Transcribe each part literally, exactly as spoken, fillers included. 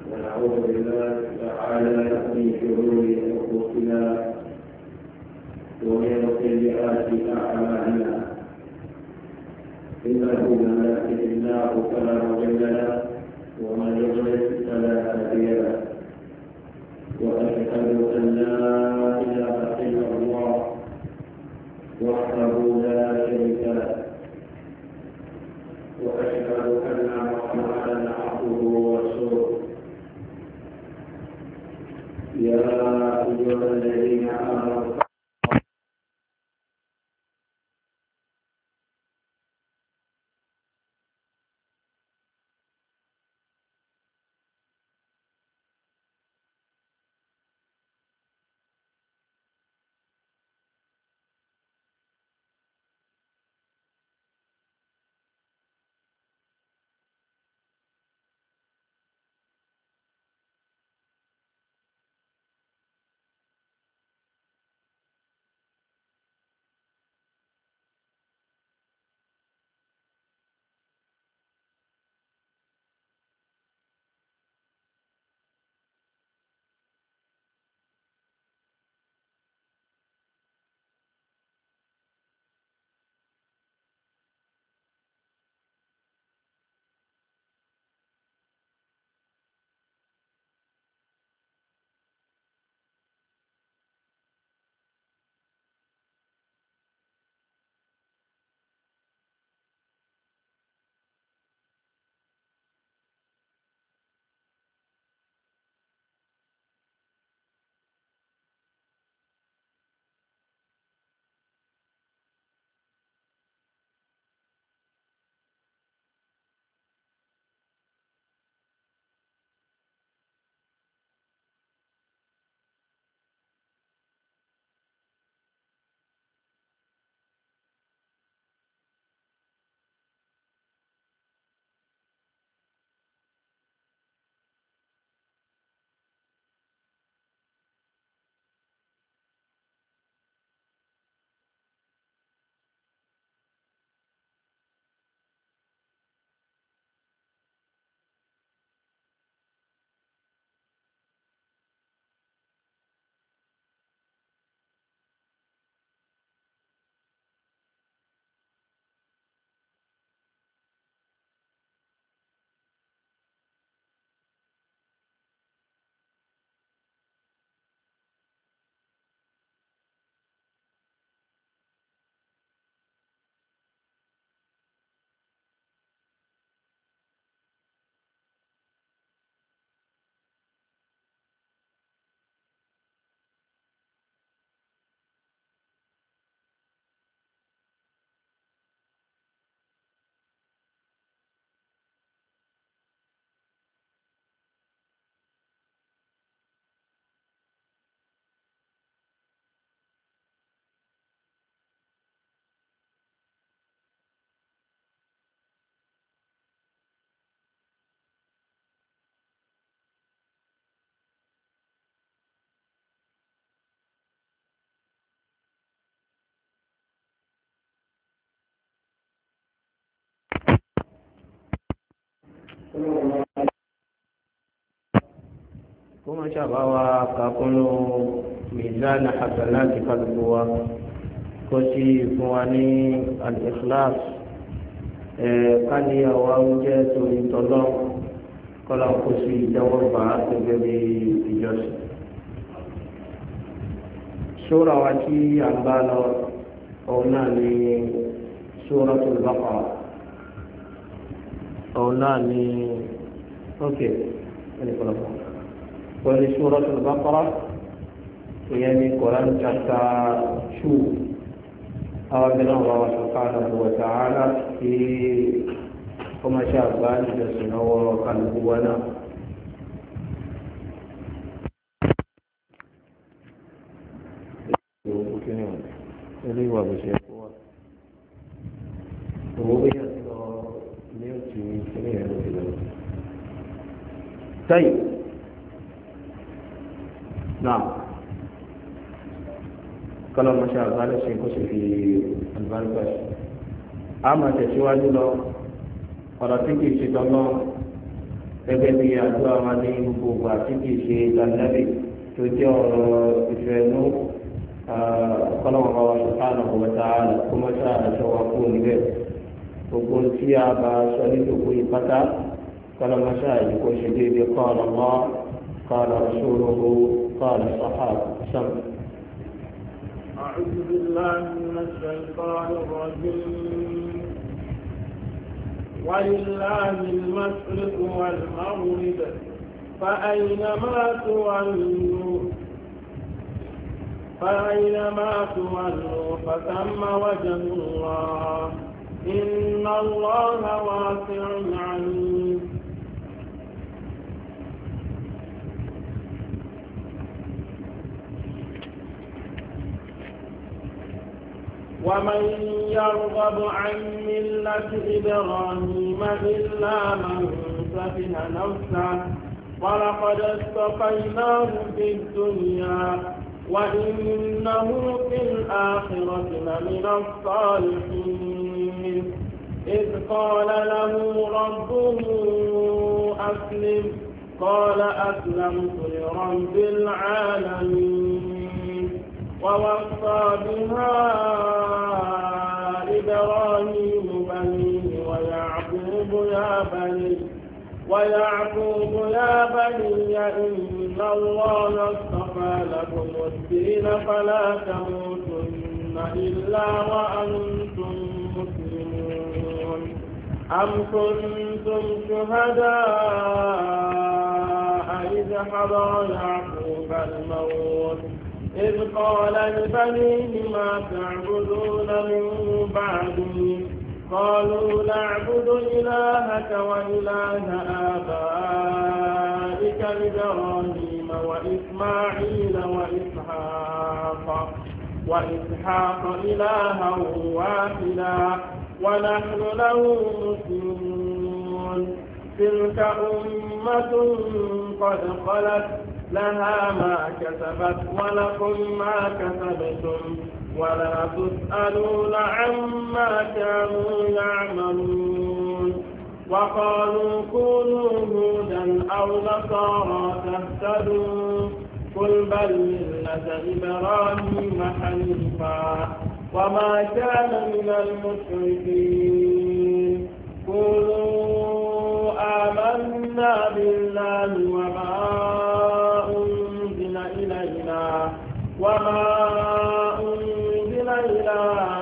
ونعوذ بالله تعالى من شرور انفسنا ومن سيئات اعمالنا انه من يهده الله فلا مضل له ومن يضلل فلا هادي له واشهد ان لا اله الا الله وحده لا شريك له واشهد ان محمدا عبده ورسوله يا ايها الذين امنوا kuma shabawa kakunu mizan hasanati kalbuwa kó sí fún wa ní al-ikhlas káníyàwó oúnjẹ torí tọ́lọ́ kọ́lá kó sí ìjọwọ́gbà gẹ́gẹ́ bí ìjọsìn. sura wa tí a ń bá lọ òun náà ní suratul Baqara òun náà ní ok ẹni kọ́lá fún wa. ولسورة البقرة يعني قرآن chapter two أولا الله سبحانه وتعالى في كما شاء الله جسنا وقلبنا eléyìí wà bó ṣe kó wà owó bóyá ti lọ ní òtún ìpínlẹ̀ yẹn ló ti lọ. sẹ́yìn náà kọ́lọ́ mọ́ṣẹ́ àgbálẹ̀ ṣe kó sì fi àlùbáríkà ṣe. a máa tẹ̀síwájú lọ ọ̀rọ̀ tí kìí ṣe tọ́lọ́ gẹ́gẹ́ bí àdúrà wa ní gbogbo àti kì í ṣe ìdánilẹ́bì tó jẹ́ ọ̀rọ̀ ìfẹ́ inú kọ́lọ́wọ́n bá wa subhanahu wa ta'ala kó má ṣáà àṣọ wa kú níbẹ̀ gbogbo tí a bá sọ ní gbogbo ìpátá kọ́lọ́wọ́n ṣáà yìí kó ṣe déédéé qala Allah qala rasuluhu qala sahaba sàm. أعوذ بالله من الشيطان الرجيم ولله المشرق والمغرب فأينما تولوا فأينما تولوا فثم وجه الله إن الله واسع عليم ومن يرغب عن ملة إبراهيم إلا من سفه نفسه ولقد اصطفيناه في الدنيا وإنه في الآخرة لمن الصالحين إذ قال له ربه أسلم قال أسلمت لرب العالمين ووصى بها إبراهيم بنيه ويعقوب يا بني ويعقوب يا بني إن الله اصطفى لكم الدين فلا تموتن إلا وأنتم مسلمون أم كنتم شهداء إذ حضر يعقوب الموت إذ قال لبنيه ما تعبدون من بعدي قالوا نعبد إلهك وإله آبائك إبراهيم وإسماعيل وإسحاق وإسحاق إلها واحدا ونحن له مسلمون تلك أمة قد خلت لها ما كسبت ولكم ما كسبتم ولا تسألون عما كانوا يعملون وقالوا كونوا هودا أو نصارى تهتدوا قل بل ملة إبراهيم حنيفا وما كان من المشركين قولوا آمنا بالله وما أنزل إلينا وما أنزل إلى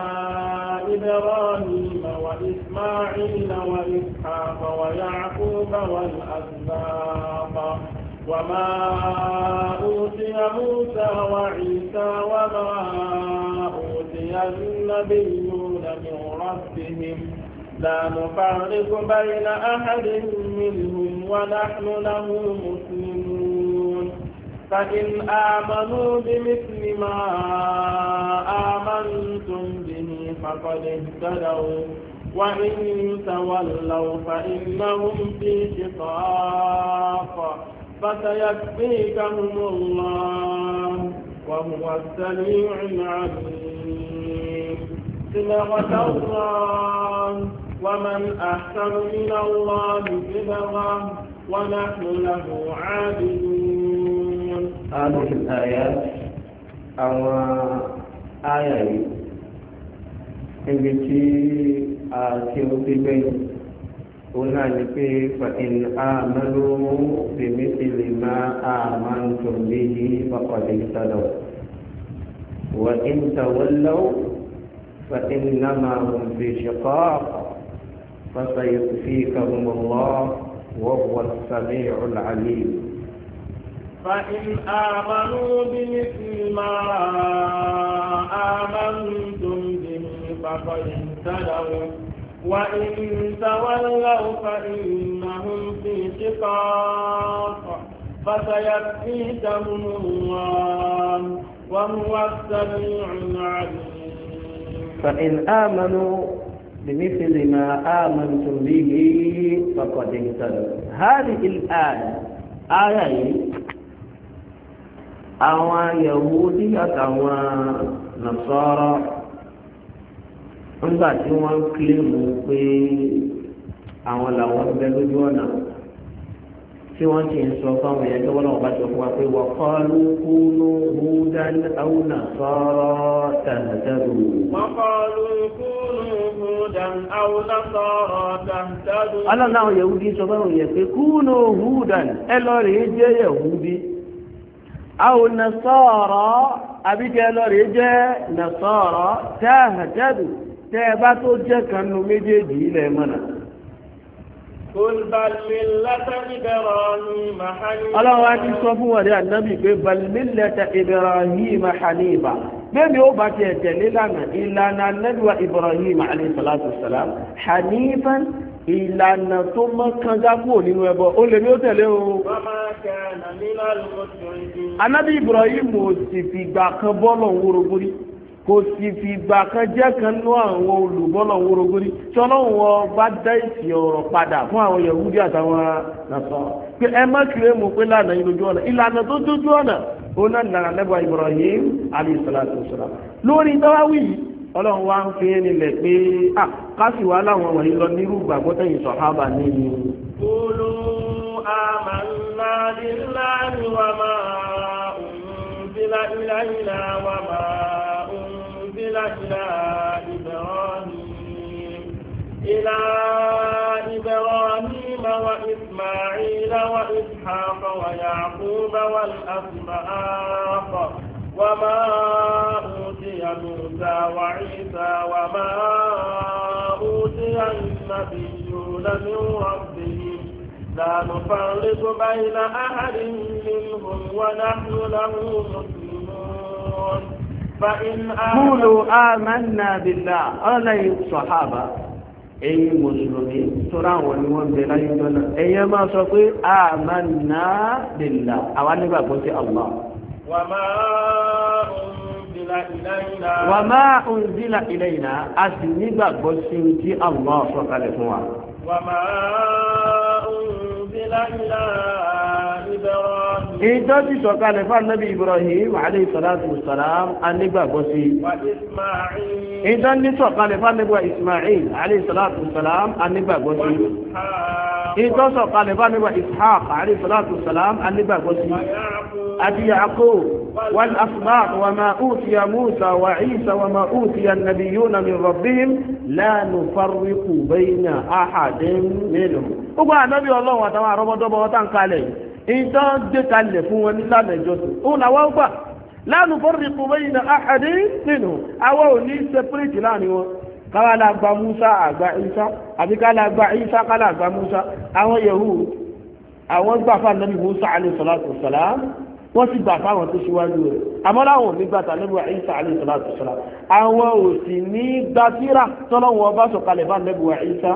إبراهيم وإسماعيل وإسحاق ويعقوب والأسباط وما أوتي موسى وعيسى وما أوتي النبيون من ربهم لا نفرق بين أحد منهم ونحن له مسلمون فإن آمنوا بمثل ما آمنتم به فقد اهتدوا وإن تولوا فإنهم في شقاق فسيكفيكهم الله وهو السميع العليم صبغة الله ومن أحسن من الله صبغة ونحن له عابدون. هذه الآيات أو آية التي آتوا في بيت هنالك فإن آمنوا بمثل ما آمنتم به فقد اهتدوا وإن تولوا فإنما هم في شقاق فسيكفيكهم الله وهو السميع العليم. فإن آمنوا بمثل ما آمنتم به فقد اهتدوا وإن تولوا فإنهم في شقاق فسيكفيكهم الله وهو السميع العليم. فإن آمنوا بمثل ما آمنتم به فقد اهتدوا. هذه الآية آية àwọn Yahudi àtàwọn Nasara nígbà tí wọ́n ń kílèmù pé àwọn làwọn ń bẹ lójú ọ̀nà tí wọ́n ti ń sọ fáwọn èèyàn tó wọ́n náà bá sọ fún wa pé wa qalu kunu hudan aw nasara tahtadu. wa qalu kunu hudan aw nasara tahtadu. aláǹdà àwọn Yahudi sọ fáwọn èèyàn pé kunu hudan ẹ lọ rèé jẹ́ Yahudi aw nasara àbíkẹ́ ẹ lọ rèé jẹ́ nasara tahtadu tẹ́ ẹ bá tó jẹ́ kan nu méjèèjì ilẹ̀ mọ́nà. قل بل ملة إبراهيم حنيفا. الله وادي صفوا يا النبي بل ملة إبراهيم حنيفا. بمن هو باتي لنا إلا النبي وإبراهيم عليه الصلاة والسلام حنيفا ìlànà tó mọ́ kánjá kúrò nínú ẹbọ ó lè ní ó tẹ̀lé o. Ànábì Ibrahim ò sì fìgbà kan bọ́lọ̀ wórogórí kò sì fìgbà kan jẹ́ kan nú àwọn olùbọ́lọ̀ wórogórí tí ọlọ́run bá dá ìsì ọ̀rọ̀ padà fún àwọn Yahudi àtàwọn nàṣọ pé ẹ má kiri mú pé lànà yìí lójú ọ̀nà ìlànà tó dójú ọ̀nà òun náà nàrà lẹ́bàá Ibrahim alayhi salatu wassalam lórí dáwáwì yìí ọlọ́run wá ń fi nílẹ̀ pé à káṣí wa láwọn wọ̀nyí lọ nírú gbàgbọ́ tẹ̀yìn sọ̀hábà ní. qulu amanna billahi wa ma unzila ilayna wa ma unzila ila ibrahim ila ibrahim wa isma'ila wa ishaqa wa yaquba wal asbaq وما أوتي موسى وعيسى وما أوتي النبيون من ربهم لا نفرق بين أحد منهم ونحن له مسلمون فإن قولوا آمنا بالله ألا الصحابة أي مسلمين ترى ونوان بلا يدنا أي ما سوى آمنا بالله أولا بقول الله وما أنزل إلينا وما أنزل إلينا أسنبا بسنتي الله سبحانه وتعالى وما أنزل إلى إبراهيم إذا سقال فالنبي إبراهيم عليه الصلاة والسلام أنبا بسي وإسماعيل إذا سقال فالنبي إسماعيل عليه الصلاة والسلام أنبا بسي إذا سقال فالنبي إسحاق عليه الصلاة والسلام أنبا بسي أبي يعقوب والأسباط وما أوتي موسى وعيسى وما أوتي النبيون من ربهم لا نفرق بين أحد منهم وقال النبي الله وتعالى رمضان وطن قالي إذا جئت لفون لا نجوز أولا وقال لا نفرق بين أحد منهم أو لي سبريت لاني قال أبا موسى أبا عيسى أبي قال أبا عيسى قال أبا موسى أو يهود أو أبا النبي موسى عليه الصلاة والسلام wọ́n sì gbà fáwọn tó ṣíwájú rẹ̀ àmọ́ láwọn ò ní gbà tàlẹ́bù Ìsá alayhi salatu wassalam àwọn ò sì ní gbà tírà tọ́lọ́wọ́n ọba sọ̀kalẹ̀ bá lẹ́bù Ìsá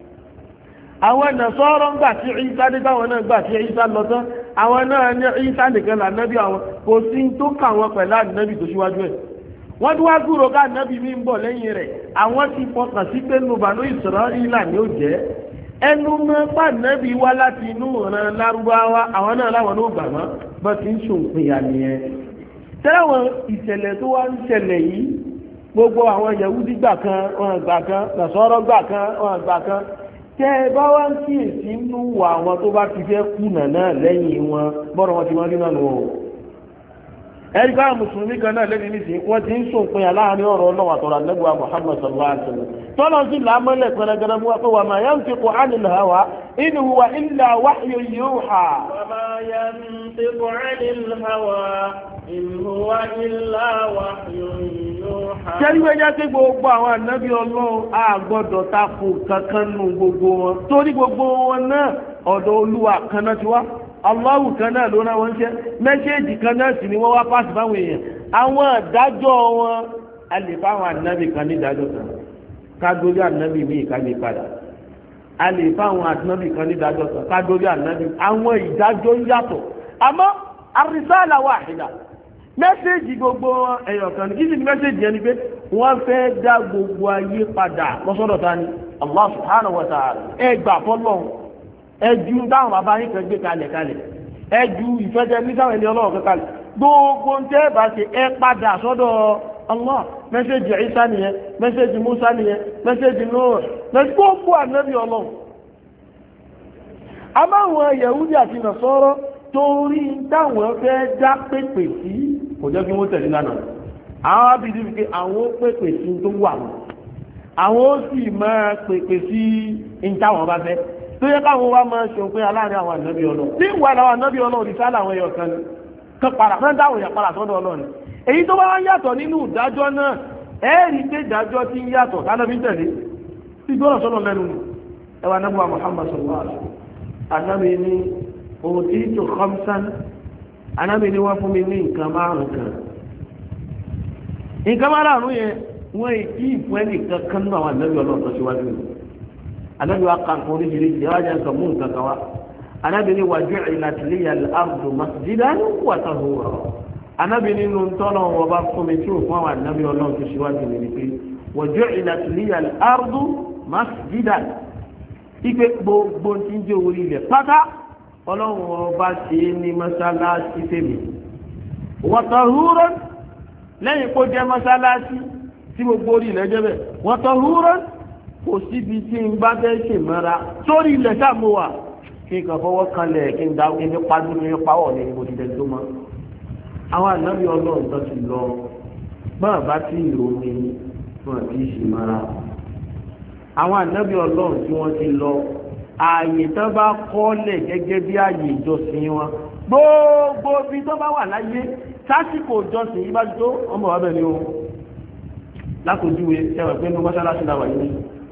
àwọn Nasara gbà tí Ìsá dé táwọn náà gbà tí Ìsá lọ tán àwọn náà ní Ìsá nìkan là nábì àwọn kò sí tó kà wọn pẹ̀lú ànábì tó ṣíwájú ẹ̀ wọ́n tún wá gbúrò ká ànábì mi ń bọ̀ lẹ́yìn rẹ̀ àwọn ti fọkàn sí pé nùbànú Ísírẹ́lì ni ó jẹ́ ẹnu mọ́pá nẹ́bí wá láti inú ọ̀ràn lárúbáwá àwọn náà láwọn ló gbà mọ́ bọ́ ti ń ṣòǹpìyà nìyẹn tẹ́wọ̀n ìṣẹ̀lẹ̀ tó wá ń ṣẹlẹ̀ yìí gbogbo àwọn Yahudi gbà kan wọn gbà kan Nasara gbà kan wọn gbà kan tẹ́ ẹ bá wá ń kíyèsí nínú wà àwọn tó bá ti fẹ́ kùnà náà lẹ́yìn wọn bọ́rọ̀ wọn ti wọ́n rí náà nù ọ́ ẹ̀rí ká mùsùlùmí kan náà lẹ́ni nísìnyí wọ́n ti ń ṣòǹpìyà láàrin ọ̀rọ̀ ọlọ́wà tọ̀rọ̀ àlẹ́gbẹ̀wá Muhammad sallallahu alaihi wasallam tọ́lọ́ sí làmọ́lẹ̀ pẹ̀lẹ́gẹ́rẹ́ mú wá ma yantiqu anil hawa in huwa illa wahyun yuha. wa ma yantiqu anil hawa in huwa illa wahyun yuha. jẹ́rí wẹ́jẹ́ tí gbogbo àwọn ànábì ọlọ́run á gbọ́dọ̀ takò kankan nù gbogbo wọn torí gbogbo wọn náà ọ̀dọ̀ olúwa kan náà ti wá Allahu kan náà ló rán wọn ṣe mẹ́ṣẹ́ẹ̀jì kan náà sì ni wọ́n wá pàṣẹ fáwọn èèyàn àwọn ìdájọ́ wọn a lè fáwọn ànábì kan ní ìdájọ́ kan kádórí ànábì míì ká lè padà a lè fáwọn ànábì kan ní ìdájọ́ kan kádórí ànábì àwọn ìdájọ́ yàtọ̀ àmọ́ àrísàlà wàhídà mẹ́sẹ̀jì gbogbo ẹ̀yọ̀ kan ní kí sì ní mẹ́sẹ̀jì yẹn ni pé wọ́n fẹ́ dá gbogbo ayé padà lọ́sọ́dọ̀ ta ni Allah subhanahu wa ta'ala ẹ gbà fọ́lọ́ ẹjú dáhùn bàbá yín kan gbé kalẹ̀ kalẹ̀ ẹjú ìfẹ́jẹ́ ní sáwọn ẹni ọlọ́run kan kalẹ̀ gbogbo ń tẹ́ bá ṣe ẹ padà sọ́dọ̀ Allah mẹ́sẹ̀jì Ìsá nìyẹn mẹ́sẹ̀jì Musa nìyẹn mẹ́sẹ̀jì Nuh mẹ́sẹ̀jì gbogbo ànábì ọlọ́run àmọ́ àwọn Yahudi àti Nasara torí táwọn fẹ́ dá pèpè sí kò jẹ́ kí wọ́n tẹ̀lé lánàá àwọn abìdí wípé àwọn pèpè sí tó wà wọn àwọn ó sì máa pèpè sí ìjáwọn bá fẹ́ tó yẹ káwọn wá máa ṣe òpin aláàrin àwọn ànábì Ọlọ́run tí ìwà àwọn ànábì Ọlọ́run òdìsá làwọn ẹyọ kan ní kan padà fẹ́ dáwọn èèyàn padà sọ́dọ̀ Ọlọ́run èyí tó bá wá yàtọ̀ nínú ìdájọ́ náà ẹ̀ẹ́rì pé ìdájọ́ tí ń yàtọ̀ tánàbí tẹ̀lé tí gbọ́nà sọ́nà lẹ́nu ẹwà náà Muhammad sallallahu alaihi wasallam anábì ní ohun tí tó khamsan anábì ní wọ́n fún mi ní nǹkan márùn kan nǹkan márùn yẹn wọ́n èyí ìfún ẹnì kankan náà wà nábì Ọlọ́run tó síwájú mi anábì wa kan kan oríṣiríṣi ẹwà jẹ́ nǹkan mú nǹkan kan wá anábì ní wa ju'ilat liya al-ardu masjidan wa tahura anábì nínú tọ́lọ̀ wọn bá fún mi tí ò fún àwọn anábì Ọlọ́run tó síwájú mi ni pé wa ju'ilat liya al-ardu masjidan ipe gbogbo tí ń jẹ́ orí ilẹ̀ pátá Ọlọ́run ọba ṣe ní mọ́sálásí fèmí wa tahuran lẹ́yìn kó jẹ́ mọ́sálásí tí gbogbo orí ilẹ̀ jẹ́ bẹ̀ wa tahuran kò síbi tí ń bá fẹ́ ṣe mọ́ra sórí ilẹ̀ sáàmù wà kí n kàn fọwọ́ kanlẹ̀ kí n dá kí n ní pàdé ní pàwọ̀ ní ìbò dídẹ̀ tó mọ́ àwọn ànábì Ọlọ́run tó ti lọ báà bá tí ìròyìn fún àti ìṣìmọ́ra àwọn ànábì Ọlọ́run tí wọ́n ti lọ ààyè tó bá kọ́lẹ̀ gẹ́gẹ́ bí ààyè ìjọsìn wọn gbogbo bí tó bá wà láyé sásìkò ìjọsìn yìí bá ti tó ọmọ wa bẹ̀ ni o lákòjúwe ẹwà pé ní mọ́sálásí la wà yìí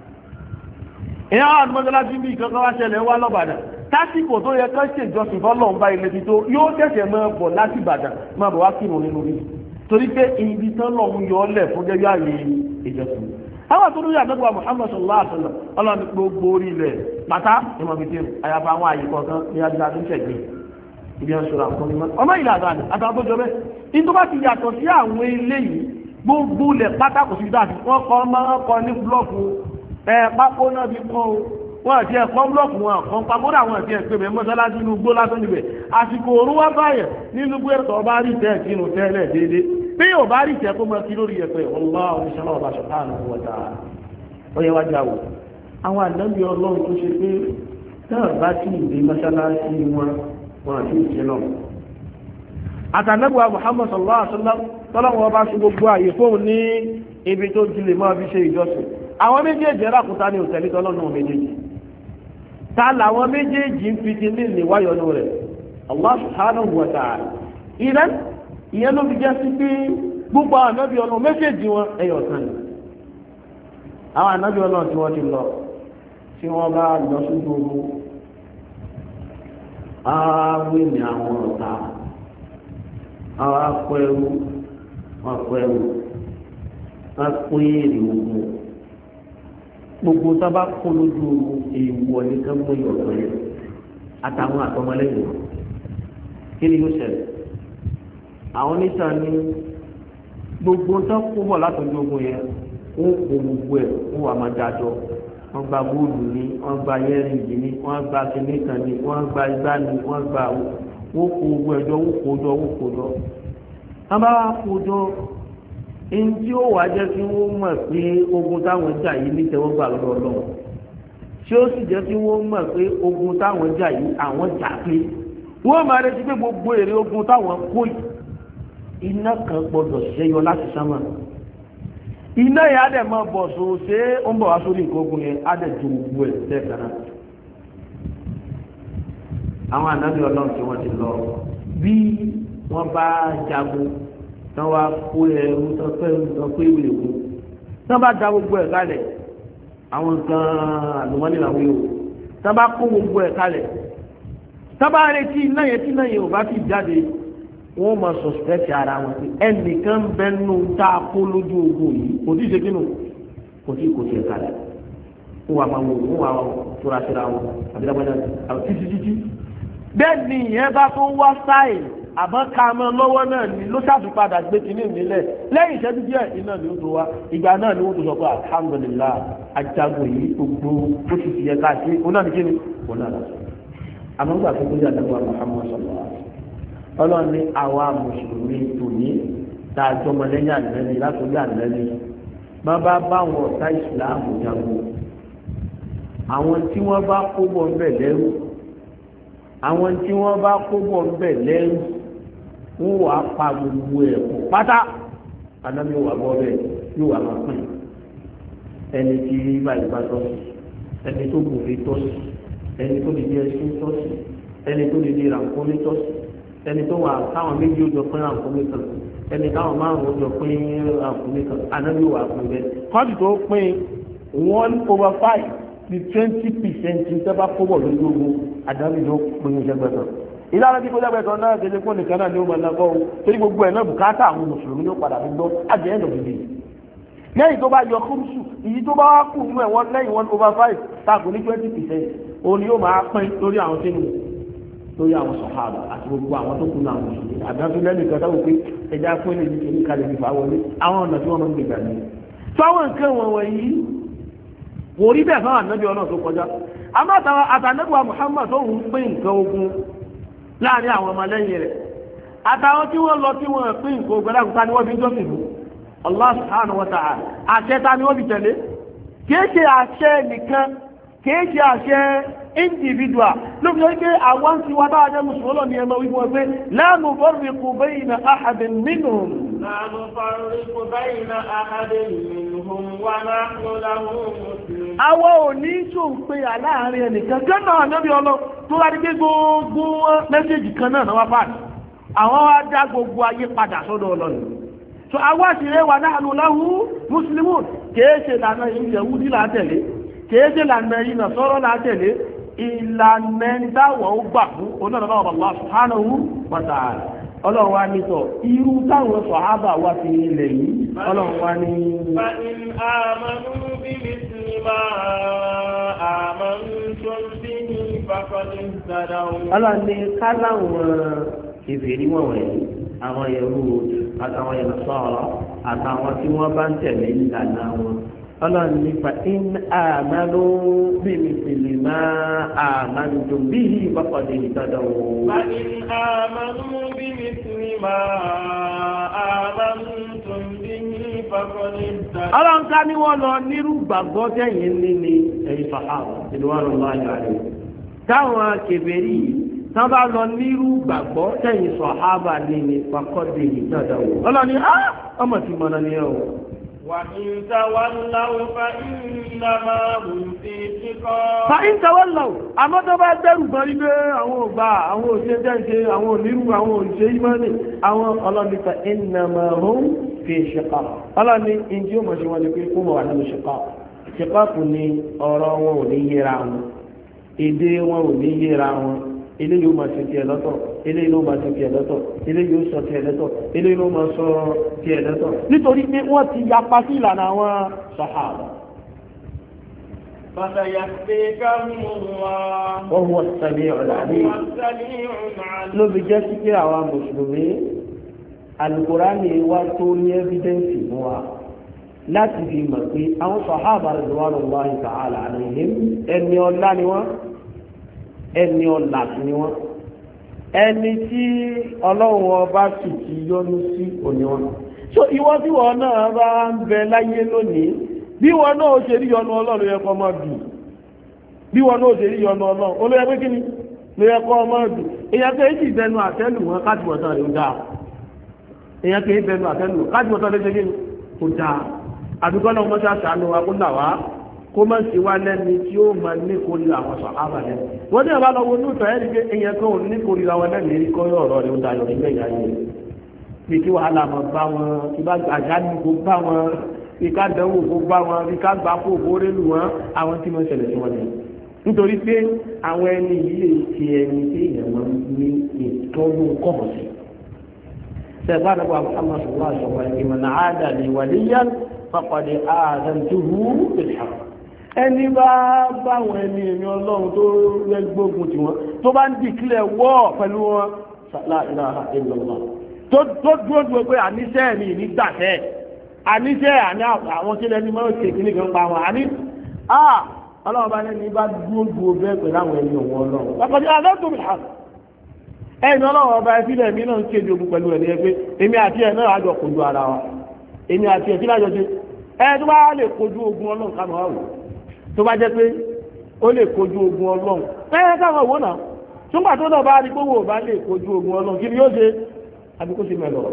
ìyá àwọn mọ́sálásí bí ìkankan wá ṣẹlẹ̀ wá lọ́bàdàn sásìkò tó yẹ kán ṣèjọsìn fọ́lọ́run bá ilé ti tó yóò tẹ̀sẹ̀ mọ́ bọ̀ láti Ìbàdàn máa bọ̀ wá kírun nínú rí torí pé ibi tán lọ́hún yọ ọ́ lẹ̀ fún gẹ́gẹ́ ààyè ìjọsìn àwọn tó lórí àdọ́gbà Muhammad sallallahu alaihi wasallam ọlọ́ni gbogbo orí ilẹ̀ pátá ìmọ̀bìtì àyàfà àwọn àyè kọ̀ọ̀kan ní adúlá tó ń ṣẹ̀gbìn ibi ọ̀ṣọ́ra fún mi ọmọ ìlà àdáni àtàwọn tó jọ bẹ́ẹ̀ ní tó bá ti yàtọ̀ sí àwọn ilé yìí gbogbo ilẹ̀ pátá kò sí dáàbì wọ́n kọ́ máa ń kọ́ ní búlọ́ọ̀kù ẹ̀ pákó náà bí kọ́ o wọ́n àti ẹ̀kọ́ búlọ́ọ̀kù wọn kan pàkódà wọn àti ẹ̀pẹ́ bẹ̀ mọ́sálásí inú gbó lásán níbẹ̀ àsìkò òru wá báyẹ̀ nínú gbé ẹ̀tọ́ bá rí tẹ́ kínú tẹ́lẹ̀ déédéé bí yóò bá rí tẹ́ kó mọ́ kí lórí ẹ̀pẹ́ Allahu inshallah ọba subhanahu wa ta'ala ó yẹ wájú àwò àwọn ànábì Ọlọ́run tó ṣe pé náà bá tí ìdí mọ́sálásí wọn wọn àti ìṣẹ́ náà àtànẹ́bùwà Muhammad sallallahu alaihi wasallam tọ́lọ́wọ́ bá ṣe gbogbo àyè fóun ní ibi tó jílè máa fi ṣe ìjọsìn àwọn méjèèjì rákùtà ní òtẹ̀lẹ́ tọ́lọ́nà méjèèjì ta làwọn méjèèjì ń fi ti ní ìwáyọ̀nù rẹ̀ Allah subhanahu wa ta'ala ìrẹ́ ìyẹn ló fi jẹ́ sí pé gbogbo àwọn ànábì Ọlọ́run méjèèjì wọn ẹyọ kan ni àwọn ànábì Ọlọ́run tí wọ́n ti lọ tí wọ́n bá lọ sójú ogun ààwé ní àwọn ọ̀tá àwọn akọ ẹrú wọn akọ ẹrú wọn kó èrè ogun gbogbo sábà kó lójú èèwọ̀ nìkan mú ìyọ̀tọ̀ yẹn àtàwọn àtọmọlẹ́yìn kí ni yóò ṣẹlẹ̀ àwọn oníṣà ní gbogbo tó kó bọ̀ látọjú ogun yẹn wọ́n kó gbogbo ẹ̀ wọ́n wà máa dájọ́ wọ́n gba góòlù ní wọ́n gba yẹ́rìndì ní wọ́n gba kìnìkan ní wọ́n gba igbá ní wọ́n gba wọ́n kó gbogbo ẹ̀jọ́ wọ́n kó jọ wọ́n kó jọ wọ́n bá wá kó jọ ẹni tí ó wà jẹ́ kí wọ́n mọ̀ pé ogun táwọn jà yìí ní tẹ́wọ́gbà lọ́dọ̀ Ọlọ́run tí ó sì jẹ́ kí wọ́n mọ̀ pé ogun táwọn jà yìí àwọn jà pé wọ́n máa retí pé gbogbo èrè ogun táwọn kó yìí iná kan gbọdọ̀ ṣẹyọ láti sánmà iná yẹn á dẹ̀ máa bọ̀ so ṣé ó ń bọ̀ wá sórí nǹkan ogun yẹn á dẹ̀ ju gbogbo ẹ̀ lẹ́ẹ̀kan náà àwọn ànábì Ọlọ́run tí wọ́n ti lọ bí wọ́n bá jagun tán wá kó ẹrú tán fẹ́ tán kó ìwé ìwé tán bá da gbogbo ẹ̀ kalẹ̀ àwọn nǹkan àlùmọ́nì làwọn yòó tán bá kó gbogbo ẹ̀ kalẹ̀ tán bá retí iná yẹn tí iná yẹn ò bá ti jáde wọ́n máa sọ̀spẹ́tì ara wọn pé ẹnìkan bẹ́ẹ̀ nù tá a kó lójú ogun yìí kò tí ì ṣe kínú kò tí ì kò tí ì kalẹ̀ wọ́n wà máa wò wọ́n wà tóra síra wọn àbí lágbájá títí títí bẹ́ẹ̀ ni ìyẹn bá tó wá sáì àmọ́ ká mọ́ lọ́wọ́ náà ni ló ṣàtúpadà gbé kínní nílẹ̀ lẹ́yìn ìṣẹ́jú díẹ̀ iná ni ó tó wá ìgbà náà ni ó tó sọ pé alhamdulillah ajagun yìí gbogbo ó ti fi yẹ ká ṣe ó náà ní kíni ó náà lọ sí àmọ́ nígbà tó kọjá àdàgbà Muhammad sallallahu alaihi wasallam Ọlọ́run ní àwa mùsùlùmí tòní tá a jọmọ lẹ́yìn ànẹ́lì látòlí ànẹ́lì má bá bá wọn ọ̀tá ìsìláàmù jagun àwọn tí wọ́n bá kó bọ̀ ń bẹ̀ lẹ́rù àwọn tí wọ́n bá kó bọ̀ ń bẹ̀ lẹ́yìn wọ́n wà pa gbogbo ẹ̀ kó pátá anábì wà bọ́ bẹ́ẹ̀ yóò wà máa pín ẹni tí báyìí bá tọ́ sí ẹni tó gbòòfé tọ́ sí ẹni tó lè di ẹṣin tọ́ sí ẹni tó lè di ràǹkóní tọ́ sí ẹni tó wà táwọn méjì ó jọ pín ràǹkóní kan ẹni táwọn márùn-ún ó jọ pín ràǹkóní kan anábì wà pín bẹ́ẹ̀ kọ́ọ̀tù tó pín one over five di twenty percent ní sábà kọ́bọ̀ lójú ogun adábì ló pín in jẹgbẹ́tàn ìlànà tí kò jẹgbẹ́tàn náà kéde fún nìkan náà ní ó máa ná bọ́ torí gbogbo ẹ̀ náà bùkátà àwọn mùsùlùmí ló padà fi gbọ́ àjẹ́ ẹ̀ lọ́dún bíi lẹ́yìn tó bá yọ kúrúsù èyí tó bá wá kù fún ẹ̀ wọ́n lẹ́yìn one over five tààkù ní twenty percent òun ni yóò máa pín lórí àwọn sínú lórí àwọn sọ̀hábà àti gbogbo àwọn tó kù náà mùsùlùmí àdáńtó lẹ́nu kan táwọn pé ẹja fún ilé ní kìíní kalẹ̀ nípa wọlé àwọn ọ̀nà tí wọ́n máa ń gbègbà ní. fáwọn nǹkan wọ̀nyí kò rí bẹ́ẹ̀ fáwọn ànábì ọ̀nà tó kọjá àmọ́ àtànẹ́bùwà Muhammad tó ń pín nǹkan ogun láàrin àwọn ọmọlẹ́yìn rẹ̀ àtàwọn tí wọ́n lọ tí wọ́n pín nǹkan ogun lákòókò ni wọ́n fi ń jọ́sìn fún Allah subhanahu wa ta'ala àṣẹ ta ni wọ́n fi tẹ̀lé kìí ṣe àṣẹ nìkan kìí ṣe àṣẹ individual ló fi ṣe pé àwọn tí wọ́n bá jẹ́ mùsùlùmí ní ẹmọ wípé wọ́n pé la nufarriqu bayna ahadin minhum la nufarriqu bayna ahadin minhum wa nahnu lahu muslimun. àwọn òní ṣòun pé aláàárín ẹnìkan kan náà lórí ọlọ tó rádi pé gbogbo mẹ́sẹ̀jì kan náà náà wá pàdé àwọn wá dá gbogbo ayé padà sọ́dọ̀ Ọlọ́run so àwọn àṣìrẹ́ wà nahnu lahu muslimun kèéṣe lànà Yẹhudi látẹ̀lé kèéṣe lànà Nasara látẹ̀lé ìlànà ìdáwọ̀ ó gbà fún onáàlọ́wọ́ Allah subhanahu wa ta'ala ọlọ́run wá ní sọ irú táwọn sàhábà wá sí ilẹ̀ yìí ọlọ́run wá ní. fa in amanu bi mithli ma amantum bihi faqad ihtadaw. ọlọ́run ní káláwọn ìfèrí wọn wọ̀nyí àwọn yẹ̀rù àtàwọn yẹ̀rù sọ̀rọ̀ àtàwọn tí wọ́n bá ń tẹ̀lé ìlànà wọn ọlọ́run ní fa in amanu bí mithli ma amantum bihi faqad ihtadaw. fa in amanu bí mithli ma amantum bihi faqad ihtadaw. ọlọ́run ká ní wọ́n lọ nírú gbàgbọ́ tẹ̀yìn níní ẹ̀yìn sàhábà ridwanullahi alayhim táwọn kèfèrí tán bá lọ nírú gbàgbọ́ tẹ̀yìn sàhábà níní faqad ihtadaw. ọlọ́run ní ọmọ tí mọ̀nà ni ẹ̀ o. وَإِن تَوَلَّوْا فَإِنَّمَا هُمْ فِي شِقَاقٍ. فَإِن تَوَلَّوْا àmọ́ tó bá dẹ́rù gan rí pé àwọn ògbà àwọn òṣèjẹ́ṣe àwọn onírú àwọn òṣè ìmọ́ni àwọn ọlọ́ni فَإِنَّمَا هُمْ فِي شِقَاقٍ. ọlọ́ni ìjí ó mọ̀ sí wọn ni pé kó mọ̀ wà nínú ṣiqaq. ṣiqaq ni ọ̀rọ̀ wọn ò ní yẹra wọn èdè wọn ò ní yẹra wọn ilé yóò máa ṣe tiẹ̀ lọ́tọ̀ ilé yóò máa ṣe tiẹ̀ lọ́tọ̀ ilé yóò sọ tiẹ̀ lọ́tọ̀ ilé yóò máa sọ tiẹ̀ lọ́tọ̀ nítorí pé wọ́n ti yapa sí ìlànà àwọn sàhábà. wa huwa as-sami'ul 'alim ló fi jẹ́ sí pé àwọn mùsùlùmí Al-Qur'ani wa tó ní ẹ́fídẹ́ǹsì fún wa láti fi mọ̀ pé àwọn sàhábà ridwanullahi ta'ala 'alayhim ẹni ọlá ni wọ́n ẹni ọ̀là ni wọ́n ẹni tí ọlọ́run ọba sì ti yọ́nú sí òní wọn. so ìwọ tí wọn náà bá ń bẹ láyé lónìí bí wọn náà ó ṣe rí yọ́nú ọlọ́run yẹ kó máa dùn bí wọn náà ó ṣe rí yọ́nú ọlọ́run olóyè pé kí ni ló yẹ kó máa dùn èèyàn kò èyí bẹnu àtẹ́lù wọn káàtì wọ̀tán rẹ̀ ó dáa èèyàn kò èyí bẹnu àtẹ́lù káàtì wọ̀tán rẹ̀ ṣe kí ni ó dáa àdúgbò náà wọ́n ṣàṣàánú wa kó là wá kó má sí wá lẹ́ni tí ó máa ní kórìíra àwọn sàhábà lẹ́nu. wọ́n ní ọba lọ́wọ́ ní ìtàn ẹ̀rí pé èèyàn kan ò ní kórìíra wọn lẹ́nu èrí kọ́ ọ̀rọ̀ rẹ̀ ó dayọ̀ nígbà ìyá yẹn. bí kí wàhálà máa bá wọn kí bá àjálù kó bá wọn kí ká dánwò kó bá wọn kí ká gbà kó kórè lù wọn àwọn tí wọ́n ṣẹlẹ̀ sí wọn lẹ́yìn. nítorí pé àwọn ẹni yìí ti ẹni tí èèyàn máa ní ìtọ́jú kọ̀ọ̀ sí. sẹ́gbà dàgbà Muhammad sallallahu alaihi wa sallam man aada li waliyan faqad aadantuhu bil harb. ẹni bá báwọn ẹni èmi ọlọ́run tó rẹ gbógun tí wọ́n tó bá ń dìkílẹ̀ wọ́ pẹ̀lú wọn la ilaha illallah tó dúró dúró pé àníṣẹ́ mi ní gbàṣẹ́ àníṣẹ́ àní àwọn tí lẹ́ni máa ń ṣe kíní kan pa wọn àní à ọlọ́run bá lẹ́ni bá dúró dúró bẹ́ẹ̀ pẹ̀lú àwọn ẹni òun ọlọ́run lápapọ̀ aláàtò mi hàn ẹni ọlọ́run ọba ẹfílẹ̀ mi náà ń kéde ogun pẹ̀lú ẹni ẹgbẹ́ èmi àti ẹ̀ náà àjọ kojú ara wa èmi àti ẹ̀ tí lájọ ṣe ẹ tó bá lè kojú ogun ọlọ́run ká máa wò tó bá jẹ́ pé ó lè kojú ogun ọlọ́run ẹ́ẹ́ káwọn òwò náà túnbà tó náà bá rí pé wò bá lè kojú ogun ọlọ́run kí ni yóò ṣe àbí kó ṣe mẹ́lọ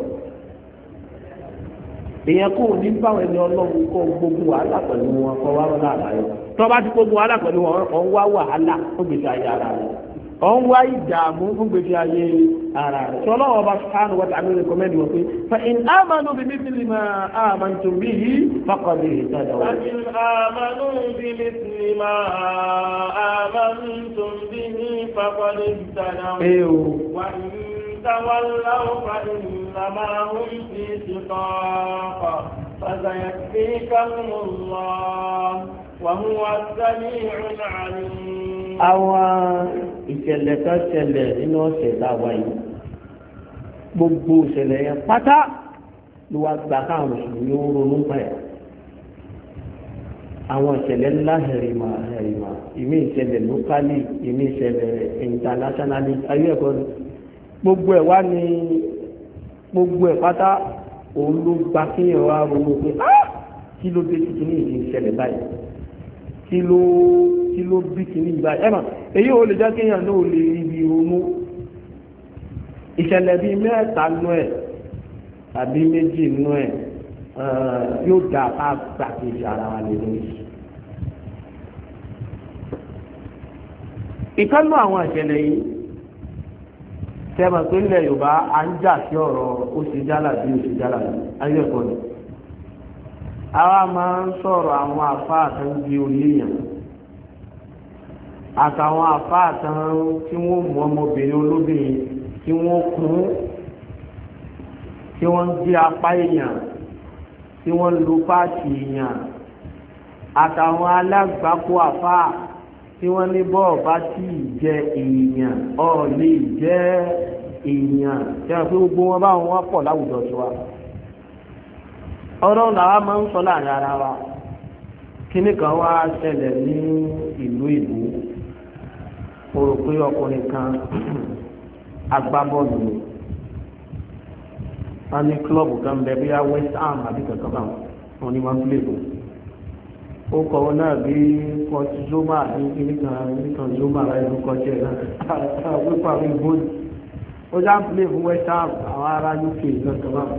èèyàn kò ní báwọn ẹni ọlọ́run kọ́ gbogbo wàhálà pẹ̀lú wọn kọ́ wá rọ́lá àbáyọ tó bá ti gbogbo wàhálà pẹ̀lú wọn ọ̀n wá wàhálà fún gbèsè ayé ara rẹ̀ ọ̀n wá ìdààmú fún gbèsè ayé ara rẹ̀ tí ọlọ́run ọba subhanahu wa ta'ala rẹ̀ kọ́mẹ́ntì wọn pé fa in amanu bi mithli ma amantum bihi faqad ihtadaw. fa in amanu bi mithli ma amantum bihi faqad ihtadaw. wa in تولوا فإنما هم في شقاق فسيكفيكهم الله وهو السميع العليم. àwọn ìṣẹ̀lẹ̀ kan ṣẹlẹ̀ nínú ọ̀sẹ̀ tá a wáyé gbogbo ìṣẹ̀lẹ̀ yẹn pátá ló wá gbà káwọn mùsùlùmí ó ronú pẹ̀ àwọn ìṣẹ̀lẹ̀ ńlá hẹ̀rìmà hẹ̀rìmà ìmí ìṣẹ̀lẹ̀ lókálì ìmí ìṣẹ̀lẹ̀ internationally ayé ẹ̀kọ́ ni gbogbo ẹ̀ wá ní gbogbo ẹ̀ pátá òun ló gba kéèyàn wá ronú pé kí ló dé tí kìíní ìdí ìṣẹ̀lẹ̀ báyìí kí ló kí ló bí kìíní báyìí ẹ̀ mà èyí ò lè jẹ́ kéèyàn náà lè ibi ronú ìṣẹ̀lẹ̀ bíi mẹ́ta nú ẹ̀ tàbí méjì nú ẹ̀ yóò dá ká gbàkejì ara wa lè lórí. ìkànnú àwọn ìṣẹ̀lẹ̀ yìí tẹ́mà tó nílẹ̀ Yorùbá à ń jà sí ọ̀rọ̀ ó sì jálà bí ó sì jálà bí ayé ẹ̀kọ́ ni àwa máa ń sọ̀rọ̀ àwọn àfáà tó ń di orí èèyàn àtàwọn àfáà tó tí wọ́n mú ọmọbìnrin olóbìnrin tí wọ́n kún tí wọ́n ń gbé apá èèyàn tí wọ́n lu páàkì èèyàn àtàwọn alágbàkó àfáà tí wọ́n ní bọ́ọ̀ bá tí ì jẹ èèyàn ọ̀ lè jẹ́ èèyàn tí wọ́n fi gbogbo wọn báwọn wọ́n pọ̀ láwùjọ tí wa ọ̀rọ̀ làwa máa ń sọ láàrin ara wa kíní kan wá ṣẹlẹ̀ ní ìlú ìlú mo rò pé ọkùnrin kan agbábọ́ọ̀lù wọn ní kílọ̀bù kan bẹ bí i West Ham àbí kankan bá wọn ní wọn pílẹ̀ fún ó kọ̀ wọn náà bí kọ́ọ̀tù zoma ní kíníkan kíníkan zoma rẹ̀ ló kọjá ẹ̀ náà wípé àwọn ìbòyìn ó já ń pílẹ̀ fún West Ham àwọn ará U K kankan bá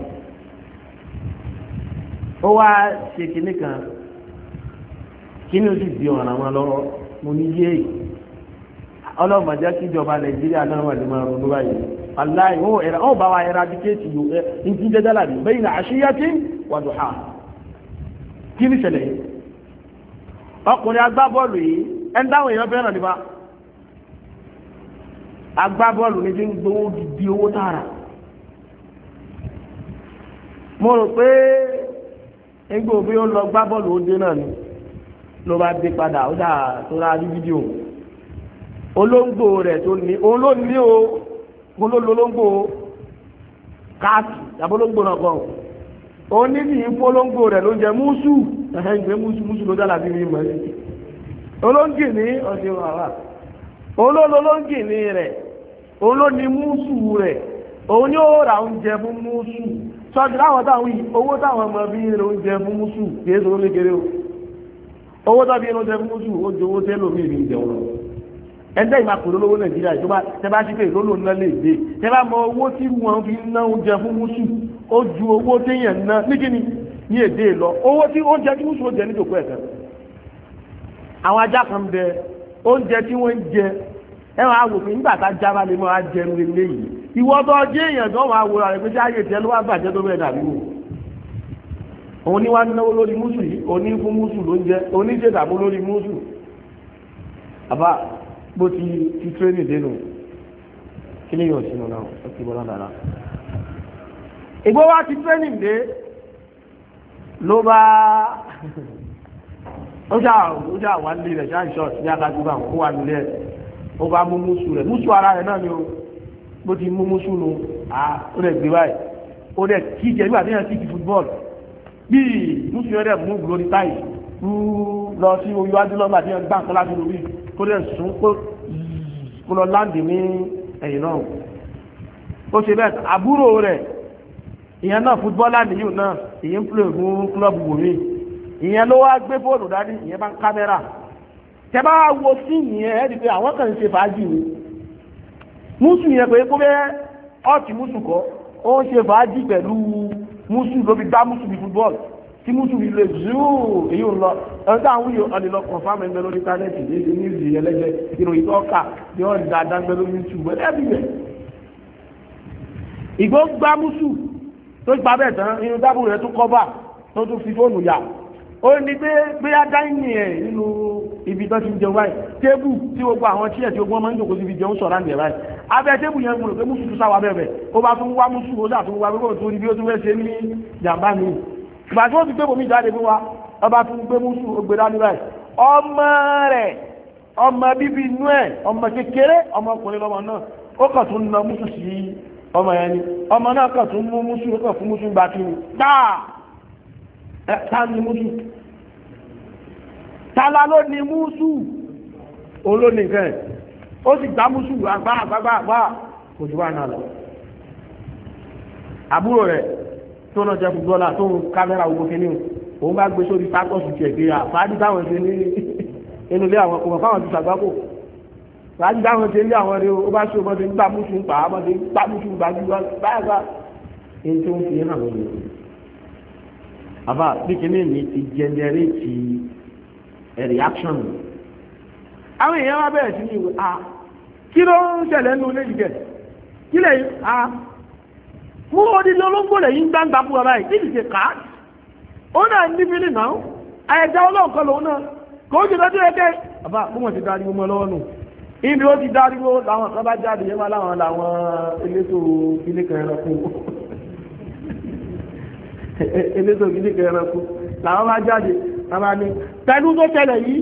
ó wá ṣe kíníkan kíní ó sì di ọ̀ràn wọn lọ́wọ́ mo ní yé ọlọ́mọdé kíjọba Nàìjíríà náà wà ní máa ronú báyìí aláì ó ẹ̀rọ ó bá wa eradicate yóò ẹ̀ ní ti jẹ́ jálàbí bayna ashiyatin wa duha kí ní ṣẹlẹ̀ yìí ọkùnrin agbábọ́ọ̀lù yìí ẹni táwọn èèyàn fẹ́ràn nípa agbábọ́ọ̀lù ní ti ń gbowó di owó tààrà mo rò pé ẹgbẹ́ òbí ó lọ gbábọ́ọ̀lù ó dé náà ni ló bá dé padà ó dà tó rà rí fídíò olóńgbò rẹ̀ tó ní olóńgbò olólóńgbò káàkì àbólóńgbò náà kọ́ oníbi ìpolongo rẹ̀ ló ń jẹ múùsù ẹ̀hẹ́ ìgbé múùsù múùsù ló dára bí mi mọ̀ ní olóńgì ní ọ̀sẹ̀ wàhálà olólóńgì ní rẹ̀ olóní múùsù rẹ̀ òun ni ó ra oúnjẹ fún múùsù sọ́jú láwọn táwọn yìí owó táwọn ọmọ bí ra oúnjẹ fún múùsù kìí sọ lékeré o owó tàbí oúnjẹ fún múùsù ó jẹ owó tẹ́lò mí ìrìn ìjẹun lọ ẹgbẹ́ ìmàkùnrin olówó Nàìjíríà ìjọba tẹ́bá sí pé ìlólò ńlá lè dé tẹ́bá mọ owó tí wọ́n fi ná oúnjẹ fún múùsù ó ju owó téèyàn ná ní kíni ní èdè lọ owó tí oúnjẹ tí múùsù ó jẹ ní ìjòkó ẹ̀kan àwọn ajá kan bẹ oúnjẹ tí wọ́n ń jẹ ẹ̀wọ̀n àwòfin nígbà tá jábá lè máa jẹun lélẹ́ yìí ìwọ tó jẹ́ èèyàn tó máa wòrà rẹ̀ pé sí ayé tẹ́ ló wá bàjẹ́ tó bẹ̀rẹ̀ dàbí wò òun ní wá náwó lórí múùsù yìí òní fún múùsù ló ń jẹ òní ṣe dàbó lórí múùsù àbá bó ti ti tírénì dénú kí ni yóò sínú náà ó ti bọ́lá dára ìgbó wá ti tírénì dé ló bá ó ṣáà wà nílé rẹ̀ ṣáà ṣọ́ọ̀tì ní akájú bá ó wà nílé ẹ̀ ó bá mú múṣù rẹ̀ múṣù ara rẹ̀ náà ni ó bó ti mú múṣù nù ó rẹ̀ gbé báyìí ó rẹ̀ kí jẹ́ nígbà tí yẹn ti di fútbọ́ọ̀lù bíi múṣù rẹ̀ mú lórí táyì lọ sí oyúwájú lọ́gbà tí yẹn gbà ń kọ́ láti lórí kó rẹ̀ sún kó lọ láǹdì ní ẹ̀yìn náà ó ṣe bẹ́ẹ̀ àbúrò rẹ̀ ìyẹn náà fútbọ́ọ̀lù àdìyù náà ìyẹn ń pè fún kílọ̀bù wòmí ìyẹn ló wá gbé fóònù dání ìyẹn bá ń kámẹ́rà tẹ́bá wo sí ìyẹn ẹ́ di pé àwọn kan ń ṣe fàájì ni mùsù yẹn pé kó bẹ́ ọ̀tí mùsù kọ́ ó ń ṣe fàájì pẹ̀lú mùsù ló fi gbá mùsù bí fútbọ́ọ̀lù tí mùsù bí lè zúù èyí ń lọ ẹni tí àwọn yóò ọdún lọ kọ̀ǹfàmù ẹgbẹ́ lórí tánẹ́ẹ̀tì ní ìlú ẹlẹ́jẹ̀ ìròyìn tó kà yóò dáadáa gbẹ lórí YouTube ẹbí rẹ̀ ìgbó gbá mùsù tó gba bẹ́ẹ̀ tán inú dábò rẹ̀ tó kọ́bà tó tún fi fóònù yà ó ní pé pé adáyìnì ẹ̀ nínú ibi tó ti ń jẹun báyìí tébù tí gbogbo àwọn tíyẹ̀ tí gbogbo máa ń jòkó síbi jẹun sọ̀rọ̀ àǹdẹ̀ báyìí abẹ́ tébù yẹn mo rò pé mùsù tó sáwà bẹ́ẹ̀ ó bá tún wá mùsù ó sà tún wá gbogbo tó ní bí ó tún fẹ́ ṣe ní jàmbá mi ìgbà tí ó ti gbé bòmí jáde fún wa ọba tún gbé mùsù ó gbé dání báyìí ọmọ rẹ̀ ọmọ bíbí inú ẹ̀ ọmọ kékeré ọmọkùnrin lọmọ náà ó kàn tún na mùsù sí ọmọ yẹn ni ọmọ náà kàn tún mú mùsù ó kàn fún mùsù gbà kí ni táà ẹ táà ní mùsù tala ló ní mùsù olónìkẹ́ ó sì gbá mùsù àgbà àgbàgbà àgbà kò jù wá náà lọ àbúrò rẹ̀ tó náà jẹ́ fúgbọ́lá tó ń kámẹ́rà owó kìíní òun bá gbé sórí sákọ̀sì tiẹ̀ pé àfáàdì táwọn ṣe ní inú ilé àwọn kòmọ̀ fáwọn ti ṣàgbákò fàájì táwọn ṣe ní àwọn rẹ̀ ó bá ṣe ọmọdé ń gbá mùsù ń pa ọmọdé ń gbá mùsù ń gbájú báyàgbá èyí tó ń fi hàn lónìí àbá bí kìíní ní ti jẹnẹrétì a reaction àwọn èèyàn wá bẹ̀rẹ̀ sí ní ìwé a kí ló ń ṣẹlẹ̀ nínú ilé ìjẹ́ kí lè a mú odidi olóngbò lè yín gbáǹgbà fún ọba yìí kí ṣe ká ó náà ní fílì náà àyẹ̀dá ọlọ́ọ̀kan lòun náà kò ó ti lọ́jọ́ ẹgbẹ́ àbá fún wọn ti darí wọn lọ́wọ́ nù ibi ó ti darí wọn làwọn kan bá jáde yẹn máa láwọn làwọn elétò ilé kan ẹranko elétò ilé kan ẹranko làwọn bá jáde àmà ní pẹ̀lú tó tẹ́lẹ̀ yìí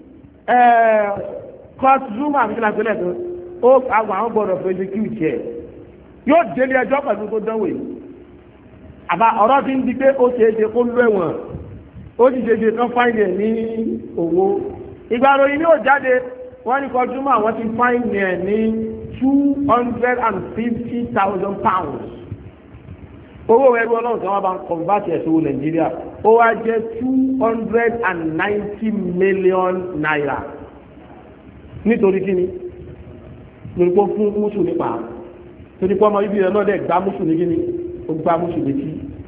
court zoom àti kílàsílẹ̀ tó ó àwọn àwọn gbọ́dọ̀ prosecute ẹ̀ yóò délé ẹjọ́ pẹ̀lú tó dánwò yìí àbá ọ̀rọ̀ ti ń di pé ó ṣe é ṣe kó lú ẹ̀wọ̀n ó sì ṣe ṣe kán fáìnì ẹ̀ ní owó ìgbà ròyìn ní ò jáde wọ́n ní court zoom àwọn ti fáìnì ẹ̀ ní two hundred and fifty thousand pounds owó ẹrú ọlọ́run tí wọ́n bá ń convert ẹ̀ sówó nàìjíríà ó wá jẹ́ two hundred and ninety million naira nítorí kíni lórí pé fún mùsù nípa torí pé ọmọ ibi rẹ̀ náà dẹ̀ gbá mùsù ní kíni ó gbá mùsù létí.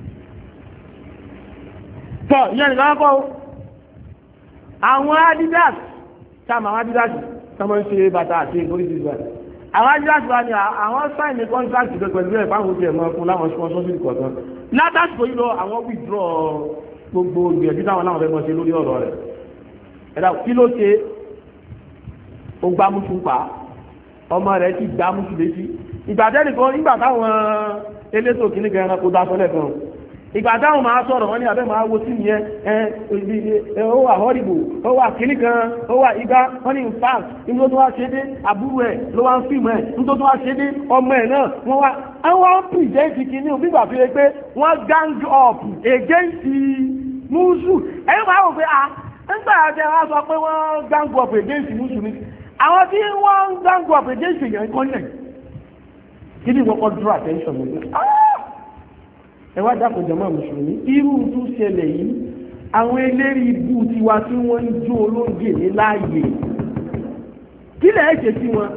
tọ́ ìyẹn nìkan kọ́ àwọn Adidas táwọn àwọn Adidas táwọn ń ṣe bàtà àti ìforíṣi ìgbà àwọn Adidas wa ni àwọn sign ní contract pẹ̀lú ẹ̀ fáwọn oṣù ẹ̀mọ́ fún láwọn sponsorship kọ̀ọ̀kan látàsìkò yìí lọ àwọn withdraw gbogbo ìgbìyànjú táwọn láwọn fẹ́ mọ́ ṣe lórí ọ̀rọ̀ rẹ̀ ẹ̀dá kí ló ṣe ó gbá mùsùn pa ọmọ rẹ̀ ti gbá mùsùn létí ìgbà tẹ́lẹ̀ kan nígbà táwọn elétò kìíní kan ẹranko dá sọ́lẹ̀ kan ìgbà táwọn máa sọ̀rọ̀ wọn ní abẹ́ máa wo sí ìyẹn ẹ ó wà horrible ó wà kìíní kan ó wà igá wọn ní infact nígbà tó wá ṣe dé àbúrò ẹ̀ ló wá ń fíìmù ẹ̀ nígbà tó wá ṣe dé ọmọ ẹ̀ náà wọ́n wá àwọn pìrìsẹ́ǹtì kìíní ò bígbà fi rẹ pé wọ́n gang up against musu ẹ̀yìn máa wò pé a nígbà àti àwọn sọ pé wọ́n gang up against musu ni àwọn tí wọ́n gang up against èèyàn kan yẹn kí ni wọ́n kọ́ draw attention mi ẹ wá dákun jàmá mùsùlùmí irú tó ṣẹlẹ̀ yìí àwọn eléré ibú tiwa tí wọ́n ń jó olóńgè ní láàyè kí lẹ̀ ẹ́ ṣe sí wọn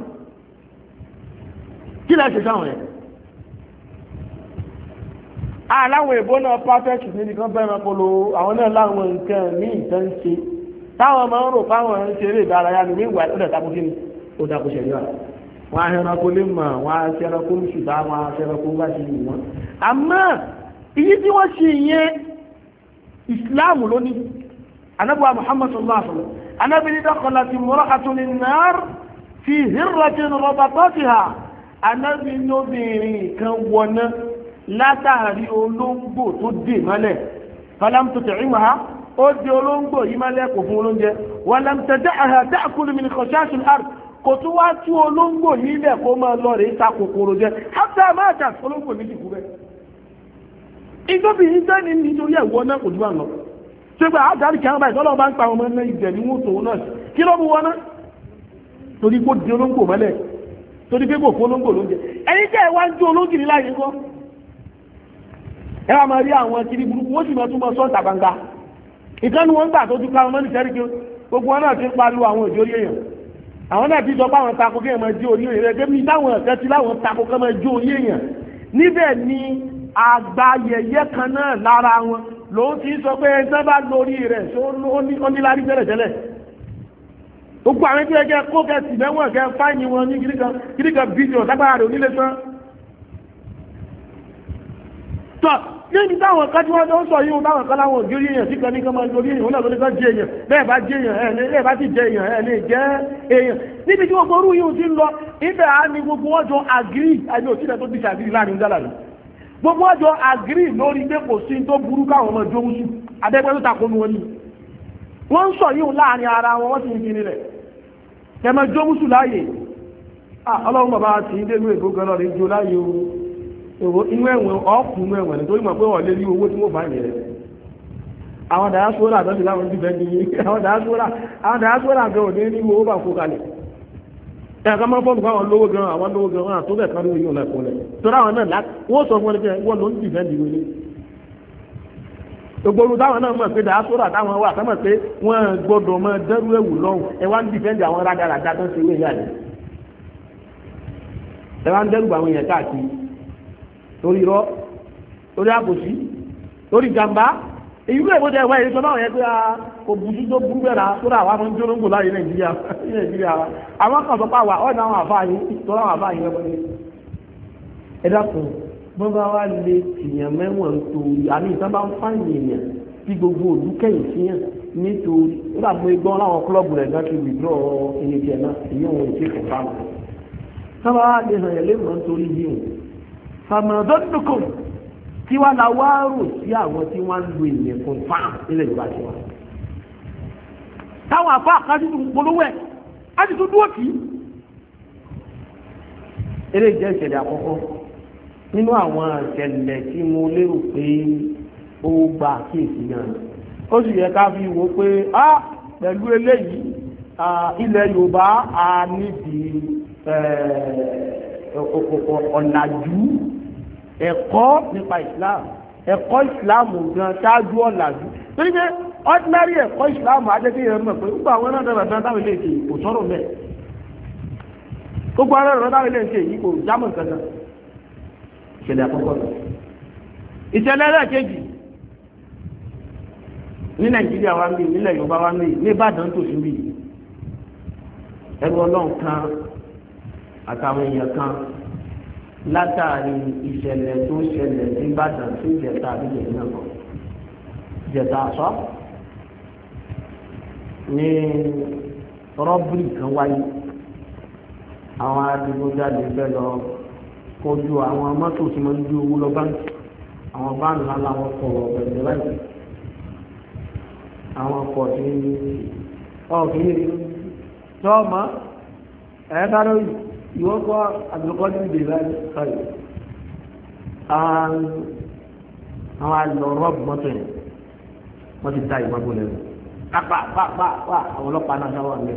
kí lẹ̀ ẹ́ ṣe sáwọn ẹ̀ aláwọn èbó náà perfect níbi kan bẹ́ẹ̀ máa polo àwọn náà láwọn nǹkan ní ìtàn ṣe táwọn máa ń rò fáwọn ń ṣeré ìdárayá ní ìwà ìpínlẹ̀ tako kí ni ó dako ṣẹ̀rí wa wọn á ṣẹranko lè mọ̀ wọn á ṣẹranko ń ṣùgbọ́n wọn á ṣẹranko bá ṣe yìí wọn. àmọ́ iye tí wọ́n ṣe yẹn ìsìláàmù lónìí anábùwà Muhammad sallallahu alaihi wa sallam anábìnrin dọ́kọ̀lá ti mọ́rọ́ àtúnlẹ̀ náà fi hírọ̀tìn rọ̀bàtọ́tìhà anábìnrin obìnrin kan wọná látàrí olóńgbò tó dè mọ́lẹ̀ falamtu tẹ̀ríwá ó di olóńgbò yìí mọ́lẹ̀ kò fún olóúnjẹ wàlámtẹ̀dẹ́ àhàdá àkúlù min khashashil ard kò tún wá tú olóńgbò nílẹ̀ kó máa lọ rèé ta kòkòrò jẹ hátà máa tà olóńgbò ní ìdìbò bẹ́ẹ̀. ìjọba yìí sẹ́ni nítorí ẹ̀wọ́ náà kò dúró àná ṣégbà àdárí kí àwọn báyìí tọ́lọ́ bá ń pa ọmọ náà ìjẹ̀ ní wọ́n tòun náà kí ló mú wọn náà torí kó di olóńgbò mọ́lẹ̀ torí pé kò fún olóńgbò lóúnjẹ ẹ̀yin jẹ́ ìwá ń jó olóńgìrì láàyè kọ́ ẹ wá máa rí àwọn kiri burúkú wọ́n sì máa túnbọ̀ sọ́ọ̀tà gbangba ìkànnì wọn gbà tó tún ká ọmọ nìkẹ́rì kí gbogbo wọn náà ti ń pariwo àwọn ìjórí èèyàn àwọn náà ti sọ pé àwọn tako kí ẹ máa jó orí èèyàn rẹ débi táwọn ẹ̀kẹ́ ti láwọn tako kí ẹ máa jó orí èèyàn níbẹ̀ ni àgbáyẹyẹ kan náà lára wọn lòun ti sọ pé ẹgbẹ́ bá lórí rẹ̀ ó ní lárí tẹ́lẹ̀tẹ́lẹ̀ gbogbo àwọn ẹgbẹ́ ẹgbẹ́ kó kẹsì mẹ́wọ̀n kẹ fáìní wọn ní kìríkan bílíọ̀n lágbára rẹ̀ onílé tán tọ́ ní táwọn kan tí wọ́n tó ń sọ yíò táwọn kan láwọn ògiri èèyàn sí kan ní kan máa lórí èèyàn náà lórí kan jẹ èèyàn bẹ́ẹ̀ bá jẹ èèyàn ẹ̀ lè bá ti jẹ èèyàn ẹ̀ lè jẹ́ èèyàn níbi tí gbogbo orú yìí ti ń lọ ibẹ̀ á ní gbogbo wọn jọ àgírí àìní òsínà tó ti ṣàgírí láàrin ìjálà rẹ̀ gbogbo wọn jọ àgírí lórí pé kò sí tó burú káwọn ọmọ jó wúsù adẹ́gbẹ́ tó takò wọn ni wọ́n ń sọ yìí láàrin ara wọn wọ́n sì ń kiri rẹ̀ kẹmọ jó wúsù láàyè ọlọ́run bàbá ti ń dé ìlú èkó gan lọ́rẹ̀ jó láàyè o inú ẹ̀wọ̀n ọ̀kùn inú ẹ̀wọ̀n nítorí mọ̀ pé wọ́n lé ní owó tí wọ́n bá yẹ̀ àwọn dàásórà tó ti láwọn ti fẹ́ di àwọn dàásórà àwọn dàásórà gan òní ní owó bá kó kalẹ̀ ẹ̀ka máa fọ́nù fún àwọn lówó gan àwọn lówó gan wọn àtúbẹ̀ kan lórí yóò lẹ́kọ̀ọ́ lẹ̀ tó ráwọn náà lá wọ́n sọ fún ẹni wọ́n ló ń ti fẹ́ di wọlé gbogbo táwọn náà mọ̀ pé dàásórà táwọn wà sọ́mọ̀ pé wọ́n gbọ́dọ̀ mọ dẹ́rú ẹ̀wù lọ́hùn ẹ wá ń dìfẹ́ǹdì àwọn rádaràdá tó ń ṣe wéyà ni ẹ wá ń dẹ́rù àwọn èèyàn káàkiri lórí irọ́ lórí àbòsí lórí jàmbá èyí ló èbó jẹ́ ìwé ìrìnsọ náà yẹ pé a kò bùsí tó burú bẹ́ẹ̀ náà tó rà wá fún jólóńgò láyé nàìjíríà nàìjíríà àwọn kan sọ pé àwà ọ̀nà àwọn àfáàyè tó ráwọn àfáàyè rẹ̀ wọlé ẹ dákun wọ́n bá wá lè tìyàn mẹ́wọ̀n torí àmì ìtàn bá ń fáyìn èèyàn tí gbogbo òlú kẹ́yìn síyàn nítorí ó dà mọ́ igbọ́n láwọn kílọ̀bù rẹ̀ gán ti wìdúrọ̀ ilé tiẹ̀ náà èyí òun ìṣe kò bá wọn. sábà lè hàn yẹn lẹ́mọ̀ nítorí yìí o fàmọ̀dọ́dúnkò tí wọ́n la wá rò sí àwọn tí wọ́n ń lo ìyẹn fún fáàm nílẹ̀ Yorùbá ti wá. táwọn àfa àkájú tó ń polówó ẹ̀ á ti tó dúró kì í. eré jẹ́ ìṣẹ̀lẹ̀ àkọ́kọ́ nínú àwọn ìṣẹ̀lẹ̀ tí mo lérò pé ó gba àkíyèsí náà ó sì yẹ ká fi wò pé á pẹ̀lú eléyìí ilẹ̀ Yorùbá a nídìí ọ̀làjú ẹ̀kọ́ nípa Islam ẹ̀kọ́ Islam gan ṣáájú ọ̀làjú torí pé ordinary ẹ̀kọ́ Islam adékèyàn mọ̀ pé gbogbo àwọn náà dára dára táwọn ilé ìṣe kò sọ̀rọ̀ mẹ́ gbogbo àwọn náà táwọn ilé ìṣe yìí kò jámọ̀ nǹkan náà ìṣẹ̀lẹ̀ àkọ́kọ́ lọ ìṣẹ̀lẹ̀ ẹlẹ́ẹ̀kejì ní Nàìjíríà wa ń bí nílẹ̀ Yorùbá wa ń bí ní Ìbàdàn tó sí bí ẹrú Ọlọ́run kan àtàwọn èèyàn kan látàrí ìṣẹ̀lẹ̀ tó ṣẹlẹ̀ ní Ìbàdàn tó jẹta àbíjẹ̀ náà kọ́ jẹta àṣọ ní rọ́bìrì kan wáyé àwọn adigunjalè fẹ́ lọ kojú àwọn mọ́tò tí wọ́n ń ju owó lọ báńkì àwọn báńkì ńlá làwọn kọ̀ ọ̀bẹ̀rẹ̀ láì àwọn ọkọ̀ tí ọ̀kì yìí tọ́ọ̀mọ́ ẹ̀ẹ́dá lórí ìwọ́pọ̀ àgbẹ̀kọ́jú ìdè láì sọ́yọ̀ àwọn àlọ́ rọ́ọ̀bù mọ́tò yẹn wọ́n ti da ìmọ̀gbọ́n lẹ́nu pápá pápá àwọn ọlọ́pàá náà sáwọ́ àmì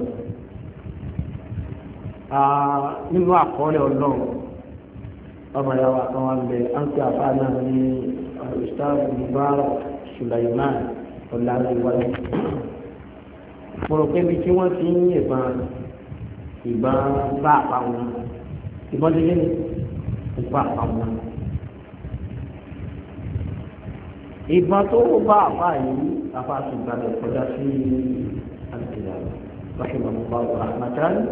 nínú àkọọ́lẹ̀ Ọlọ́run ọmọ ìyá wa kan wà ń bẹ áńkì àfáà náà ní Ustaz Mubarak Sulaiman ọ̀làǹdíwájú mo rò pé bí tí wọ́n ti ń yìnbọn ìbọn bá àpamọ́ ìbọn ti gbé ìbọn àpamọ́ ìbọn tó bá àpá yìí àpá àtúntà lè kọjá sí àtìlá lọ́sọ̀rọ̀ nípa ọ̀rọ̀ àmàtàrí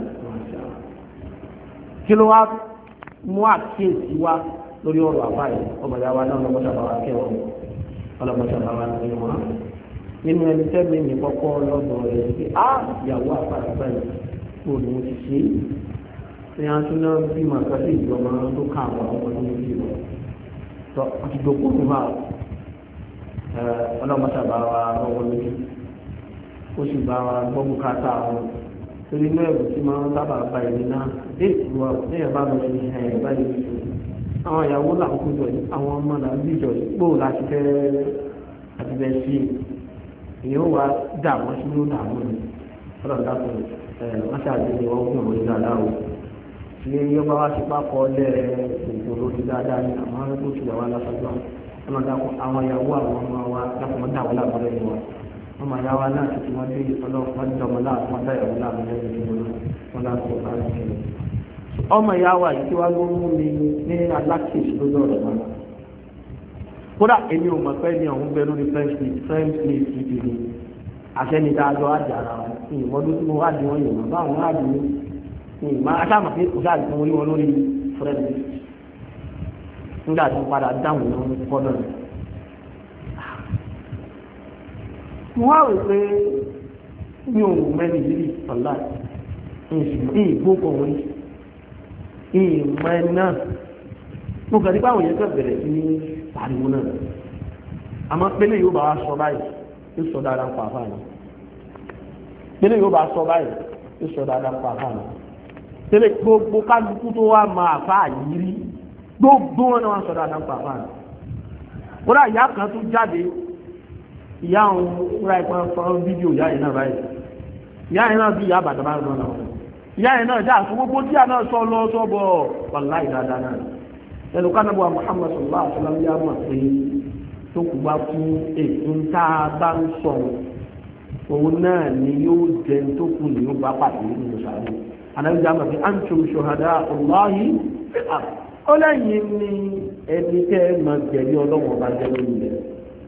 kí ló wá mú àkíyèsí wá lórí ọ̀rọ̀ àpá yìí ọmọ ìyá wa náà lọ́mọ́sàbà wa kẹwọn ọlọ́mọ́sàbà wa ní wọn nínú ẹni tẹ́lẹ̀ mi kọ́kọ́ lọ́dọ̀ rẹ̀ pé á ìyàwó àpàtàkì yìí kò ní ti ṣe é ní àtúná bí màkà sí ìjọba tó ká àwọn ọmọ tó ń bí wọn tó ti dòkó fún wa ọlọ́mọ́sàbà wa rọwọ́ lójú ó sì bá wa gbọ́ bùkátà wọn torí inú ẹ̀bùn tí máa ń sábà bá ìlú náà dé ìlú wa ní ẹ̀bá lọ sí ẹ̀ báyìí nìṣó àwọn ìyàwó là ń kó jọ yìí àwọn ọmọ là ń bí jọ yìí gbòò láti fẹ́ àti fẹ́ sí i èèyàn wa dà wọ́n sí ló dà wọ́n ni ọlọ́run dákun ẹ̀ wọ́n ṣàdéhùn wọn fún òun dáadáa o tí yọba wa ti pápọ̀ lẹ́ òkú lórí dáadáa ní àwọn tó ti wà wá lásàgbọ́n ọlọ́run dákun àwọn ìyàwó àwọn ọmọ wa dákun dà wọ́n làbọ́lẹ̀ ni wọn ọmọ ìyá wa náà ti wọ́n dé ọlọ́pàá ọmọ láàrín wọn dáyàwó láàrín lẹ́yìn tí wọ́n láti ọ̀pá rẹ̀. ọmọ ìyá wa yìí tí wá ló mú mi ní alákìsí lórí ọ̀rọ̀ náà. kódà èmi ò mọ̀ pé ní ọ̀hún bẹ lórí french french place ti di ni àṣẹni dáadọ́ àjà ara wọn ní ìmọ̀dún tí mo wá di wọn yìí báwọn wá di ní ìmọ̀ aṣáàmọ̀ pé kò sáà di wọn wọn lórí french nígbà tí wọ́n padà dáhùn lórí kọ́nà rẹ̀. wọ́n á rò pé mi ò mẹ́rin yìí ọ̀la ìgbókò wọn ìmọ̀ ẹ̀ náà mo kàn ní báwọn yẹn kàn bẹ̀rẹ̀ sí ní pariwo náà àmọ́ pélé yóò bá wa sọ báyìí yóò sọ dáadáa ń pa àfáà náà pélé yóò bá sọ báyìí yóò sọ dáadáa ń pa àfáà náà pélé gbogbo kálukú tó wá máa àfáà yìí rí gbogbo wọn náà wá sọ dáadáa ń pa àfáà náà kódà ìyá kan tún jáde ìyá òun ra ìpọn fọ́n fídíò ìyá yìí náà báyìí ìyá yìí náà bí ìyá àbàdàn bá rán náà ìyá yìí náà dáa fún gbogbo tí a náà sọ lọ sọ́bọ̀ wàláì dáadáa náà ẹnu ká nàbọ̀ Muhammad sallallahu alaihi wasallam yá mọ̀ pé tó kù bá fún ètò tá a bá ń sọ òun náà ni yóò jẹ tó kù ní yóò bá pàdé nínú sàárè anábìjà mọ̀ pé antum shuhada Allahi ó lẹ́yìn ní ẹni tẹ́ ẹ máa jẹ̀rí ọlọ́wọ́n bá jẹ́ lórí rẹ̀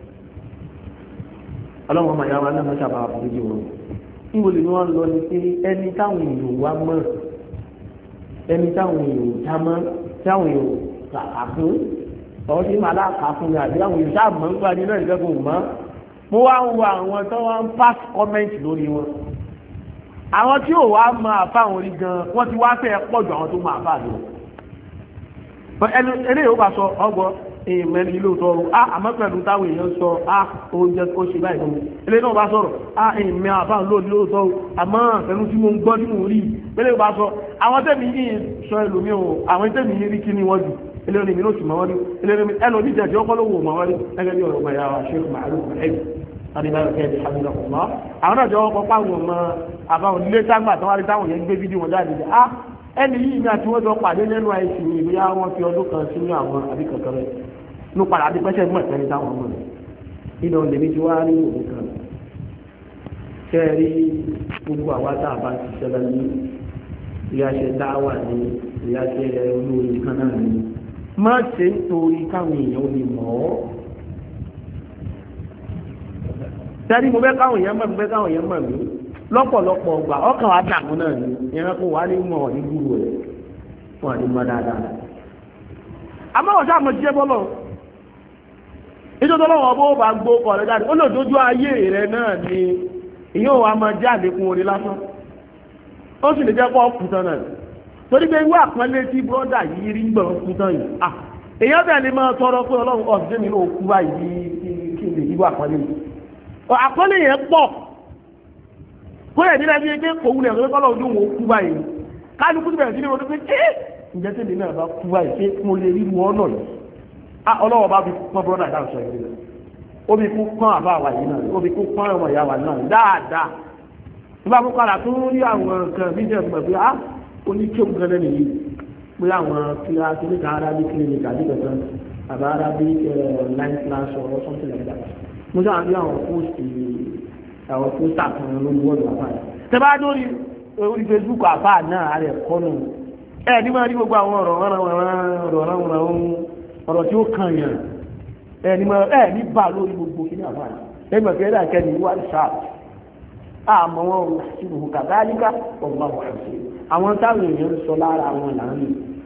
ọlọ́wọ́n máa yá wa náà mọ́ṣábà àforíjì wọn níbo lè ní wọ́n lọ ní pé ẹni táwọn èèyàn wá mọ̀ ẹni táwọn èèyàn já mọ́ táwọn èèyàn kà fún ọ̀hún tí màá láàkà fún mi àbí àwọn èèyàn sáà mọ̀ ń gbà nínú ìjọba mọ́ mo wá ń wo àwọn tó wá ń pass comment lórí wọn àwọn tí ò wá mọ àfáwọn orí gan wọ́n ti wá fẹ́ pọ̀ ju àwọn tó mọ àfáà lọ ẹni eré yóò bá sọ ọgbọ́n ìmẹ́rin ilé òtọ́ ọrùn ah àmọ́ pẹ̀lú táwọn èèyàn sọ ah oúnjẹ ó ṣe báyìí lóhun ilé náà bá sọ̀rọ̀ ah ìmẹ́ àbáhùn lóòdì lóòtọ́ ọrùn àmọ́ pẹ̀lú tí mo ń gbọ́ tí mo rí ilé bá sọ àwọn tẹ́mi yìí sọ ẹlòmí o àwọn tẹ́mi yìí rí kí ni wọ́n jù ilé oní mi ló sì mọ́ wọ́n rí ilé oní ẹlòmí jẹ̀jẹ̀ ọkọ́ ló wò mọ́ wọ́n rí gẹ́gẹ́ bí ọ̀rọ̀ ọmọ ìyá wa Sheikh Ma'ruf ẹ̀yìn adébáyọ̀ kẹ́ẹ̀dì hamidullah àwọn náà jẹ́ ọkọ̀ páwọn ọmọ àbáwọn ilé sáńgbà tó wá rí táwọn yẹn gbé fídíò wọn jáde jẹ́ ah ẹni yìí ní àti wọ́n jọ pàdé lẹ́nu àìsí ní ìbíyá wọn fi ọdún kan sínú àwọn àbí kankan rẹ̀ ló padà dé pẹ́sẹ́ mọ̀ ìpẹ́ni táwọn ọmọ rẹ̀ nínú lèmi tí wá rí òun kan ṣe rí gbogbo àwa tá a bá ti ṣẹlẹ̀ ní ìyáṣẹ́ dáwà ní ìyáṣẹ́ olórí kan náà ní má ṣe ń torí káwọn èèyàn lè mọ̀ ọ́ sẹ́ni mo fẹ́ káwọn èèyàn mọ̀ mi fẹ́ káwọn èèyàn mọ̀ mi lọ́pọ̀lọpọ̀ ọgbà ọkàn wa dàgbọ́n náà ni ìyẹn kó wà ní mọ̀ ní gbúrò rẹ̀ wọ́n ní mọ́ dáadáa. àmọ́ ọ̀sán àmọ́ jíjẹ́ bọ́lọ̀ ìjọba ọlọ́wọ́ bó bá gbó kọ̀ rẹ̀ jáde ó lè dojú ayé rẹ̀ náà ni ìyẹn ò wá máa jẹ́ àlékún orí lásán ó sì lè jẹ́ pọ́ kú tán náà torí pé ìwé àpọ́nlé tí bọ́dà yìí rí gbọ̀n kú tán yìí à èèyàn bẹ́ẹ̀ ni máa tọrọ pé ọlọ́run ọ̀sẹ̀ mi ló kú báyìí kí n lè yíwọ́ àpọ́nlé yìí àpọ́nlé yẹn pọ̀ kó yẹ nílẹ̀ bí ẹgbẹ́ kò wulẹ̀ ọ̀rẹ́ kọ́lọ̀ ojú wọn kú báyìí kálukú ti bẹ̀rẹ̀ sí ní wọn pé ẹ́ ǹjẹ́ tèmi náà bá kú báyìí pé mo lè rí wọn náà yìí á ọlọ́wọ́ bá fi pọ́n bọ́dà dáhùn sọ ìdílé ó fi kú pọ́n àbá àwà yìí náà ó fi kú pọ́n ọmọ ìyá wa náà dáadáa nígbà kó padà tó rí àwọn nǹkan bí jẹ́ pẹ̀ pé á oníkéwù gan lẹ́nu yìí pé àwọn kíláàsì ní káàrà bí clinic àbí kankan àbá arabic line class or something like that mo sáà bí àwọn post àwọn pósítà kan ló ń wọ́ọ̀dù àfáà yìí tẹ́bá lórí orí Facebook àfáà náà rẹ̀ kọ́nù ẹ̀ ní máa rí gbogbo àwọn ọ̀rọ̀ ọ̀rọ̀ ọ̀rọ̀ tí ó kàn yàn ẹ̀ ní máa ẹ̀ ní bá lórí gbogbo kí ní àfáà yìí ẹgbẹ̀ kẹ́rẹ́ àkẹ́ni wà ní sáà àmọ́ wọn ò sí ìhù kàdáríkà ọgbà wà sí àwọn táwọn èèyàn ń sọ lára àwọn làánì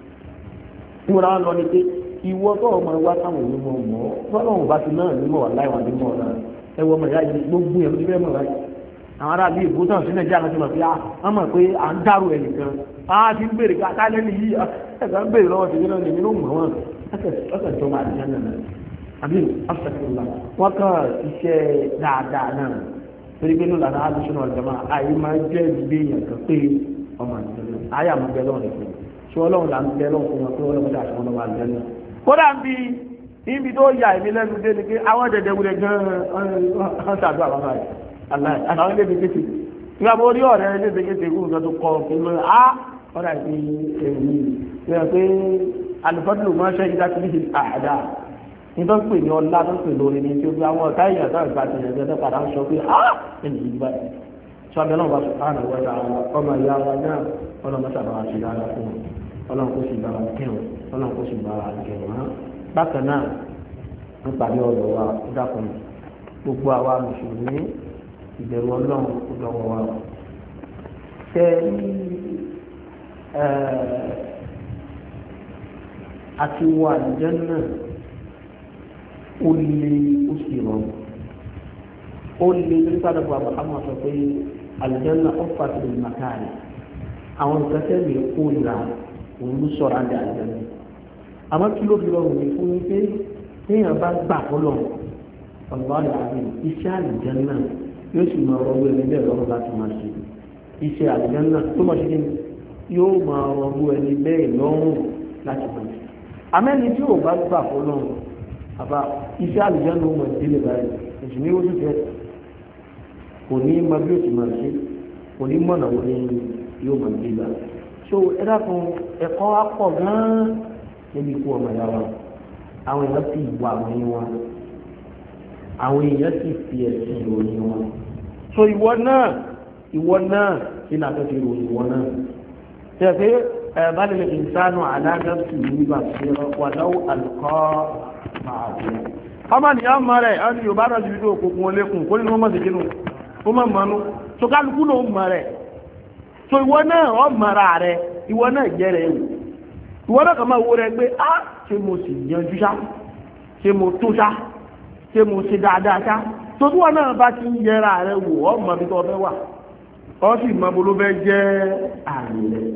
mo ra wọn lọ ní pé ìwọ tó ọmọ wa táwọn èèyàn mọ̀ mọ́ fọlọ́run bá ti náà nímọ̀ wà láìwà nímọ̀ náà ẹwọ ọmọ ìyá yìí gbogbo ẹ̀rọ ti fẹ́ mọ̀ láyé àwọn ará bíi ìbútàn sí nàìjíríà kan ti mọ̀ pé a mọ̀ pé à ń dárò ẹ̀ nìkan a ti ń béèrè ká lẹ́nu yìí ẹ̀ka ń béèrè lọ́wọ́ tèmi náà nìyí ló mọ̀ wọ́n ọ̀sẹ̀ tó máa dìjà náà àbí ọ̀sẹ̀kùnlá wọ́n kàn iṣẹ́ dáadáa náà torí pé nílò àná alùsùn náà jẹ́mọ́ àyè máa jẹ́ ìgbé yẹn kan pé ọmọ àjẹmọ́ àyè àmọ́ bẹ́ẹ̀ lọ́wọ́ nìkan ṣé ọlọ́run là ń bẹ́ẹ̀ lọ́wọ́ fún wọn pé ọlọ́run dà sí wọn lọ́wọ́ àjẹmọ́ kódà ń bí ibi tó yà èmi lẹ́nu dé ni pé àwọn dẹ̀dẹ̀ wulẹ̀ gan-an ṣàdúrà bàbá rẹ̀ aláì àtàwọn ilé ìdíkẹ́tì ìgbà bó rí ọ̀rẹ́ ilé ìdíkẹ́tì ìgbà nǹkan tó kọ kí ló á ọ̀rẹ́ àti èyí ìgbà pé alùpàdé máa ṣe ìdá tó ní àdá nítorí pé ní ọlá tó ń pè lórí ní tí ó bí àwọn ọ̀tá èèyàn tó ìgbà tí ẹ̀jẹ̀ tó padà ń sọ pé á ẹni yìí báyìí tí wọ́n bẹ náà wá sọ káàná wọ́n ọmọ ìyá wa náà ọlọ́mọ sábà wá sí dáadáa fún wọn ọlọ́run kó sì bá wa kẹwọn ọlọ́run kó sì bá wa kẹwọn hàn bákan náà ń pàdé ọ̀rọ̀ wa ó dákun gbogbo àwa mùsùlùmí ìbẹ̀rù ọlọ́run ó lọ́wọ́ wa tẹ àti wà àlùjánnà ó lé ó sì rọrùn ó lé nípa dàgbà àmọ́ sọ pé àlùjánnà ó fàtí màkàrí àwọn nǹkan tẹ́lẹ̀ kó ìlà òun ló sọ̀rọ̀ àdé àlùjánnà àmọ́ kí ló fi rọrùn ní fún mi pé téèyàn bá gbà fọlọ́ ọ̀gbọ́n àti iṣẹ́ àlùjánnà yóò sì máa rọrùn ẹni bẹ́ẹ̀ lọ́rùn láti máa ṣe iṣẹ́ àlùjánnà tó máa ṣe kíni yóò máa rọrùn ẹni bẹ́ẹ̀ lọ́rùn láti máa ṣe àmẹ́ni tí ò bá gbà fọlọ́ àbá iṣẹ́ àlùjánnà ó mọ̀ ìdílé báyìí èsì ní oṣù tẹ kò ní ma bí o ti máa ṣe kò ní mọ̀nà wọlé yóò máa gbé gbà so ẹ dákun ẹ̀kọ́ á pọ̀ gan-an níbi ikú ọmọ ìyá wa àwọn èèyàn sì wà ní wọn àwọn èèyàn sì fi ẹ̀sìn ìròyìn wọn so ìwọ náà ìwọ náà kí ni a fẹ́ fi ròyìn ìwọ náà tẹ̀ pé ẹ̀ bá lè ìsánú aláàgbẹ̀sì nígbà tí wà lọ́wọ́ àlùkọ́ máa bẹ̀rẹ̀ ọmọ nìyàn mọ rẹ̀ ẹni yóò bá rọ̀jù tó òkùnkùn olékùn kó nínú ọmọ ìdíkínú ó mọ̀ mọ́nú tó kálukú ló ń mọ rẹ̀ tó ìwọ náà ọ mọ̀ra rẹ̀ ìwọ náà jẹ́ rẹ̀ ewu ìwọ náà kàn máa wo rẹ̀ pé á ṣe mo sì yanjú ṣá ṣe mo tó ṣá ṣe mo ṣe dáadáa ṣá tó tí wọn náà bá ti ń yẹra rẹ̀ wò ọ mọ bí tó fẹ́ wà ọ sì mọ bó ló fẹ́ jẹ́ ààrẹ rẹ̀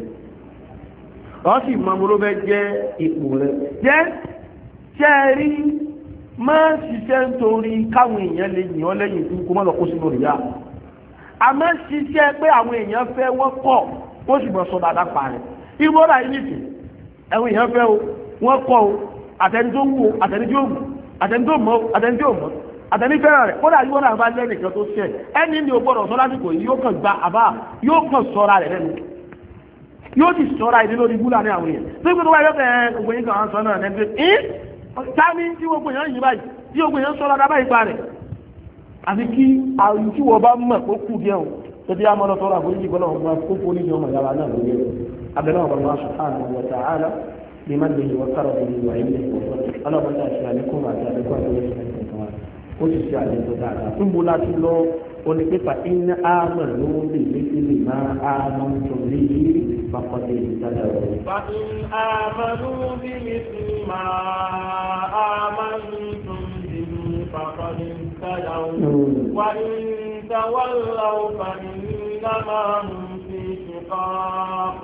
ọ sì mọ bó ló fẹ́ jẹ́ ipò rẹ̀ jẹ́ ṣẹ́ rí máa ṣiṣẹ́ nítorí káwọn èèyàn lè yìn ọ́ lẹ́yìn tí kó má lọ kó sínú ìyá àmọ́ ṣiṣẹ́ pé àwọn èèyàn fẹ́ wọ́n kọ̀ ó sì mọ̀ sọ dáadáa pa rẹ̀ ìwọ́n rà yín nìsín ẹ̀wọ̀n èèyàn fẹ́ o wọ́n kọ́ o àtẹni tó wù o àtẹni tó wù àtẹni tó mọ̀ àtẹni tó mọ̀ àtẹni fẹ́ràn rẹ̀ kódà yíwọ́n náà bá lẹ́nìkan tó ṣẹ̀ ẹni ní o gbọ́dọ̀ sọ lásìkò yìí yóò kàn gba àbá yóò kàn sọ́ra rẹ̀ lẹ́nu yóò sì sọ́ra ìdí lórí búlà ní àwọn èèyàn tó gbọ́dọ̀ wáyé fẹ́ gbogbo yín kan sọ náà lẹ́gbẹ̀ẹ́ sáàmì tí gbogbo èèyàn yìí báyìí tí gbogbo èèyàn sọ́ra dábàá ìpa rẹ̀ àfi kí àrùn tí wọ́n bá mọ̀ kó kù díẹ̀ o tẹ́tí á mọ́lọ́ tọ́ra àforíjì gbọ́dọ̀ wọn bá kó fún oníjì ọmọ ìyára náà lóye abẹ́lẹ́ wọn bá wọn subhanahu wa ta'ala bí má lè wọ́n kára bí wà ilé ọlọ́pàá tí a ṣe àlékún àti àlékún àti oṣù kẹsàn-án ó sì ṣe àlékún dáadáa ń bo láti lọ onípépà iná àmọ̀ ló lè létí lè má àmọ̀ tó lè yí pàpàdé ìtajà rẹ̀. فإن آمنوا بمثل ما آمنتم به فقد اهتدوا وإن تولوا فإنما هم في شقاق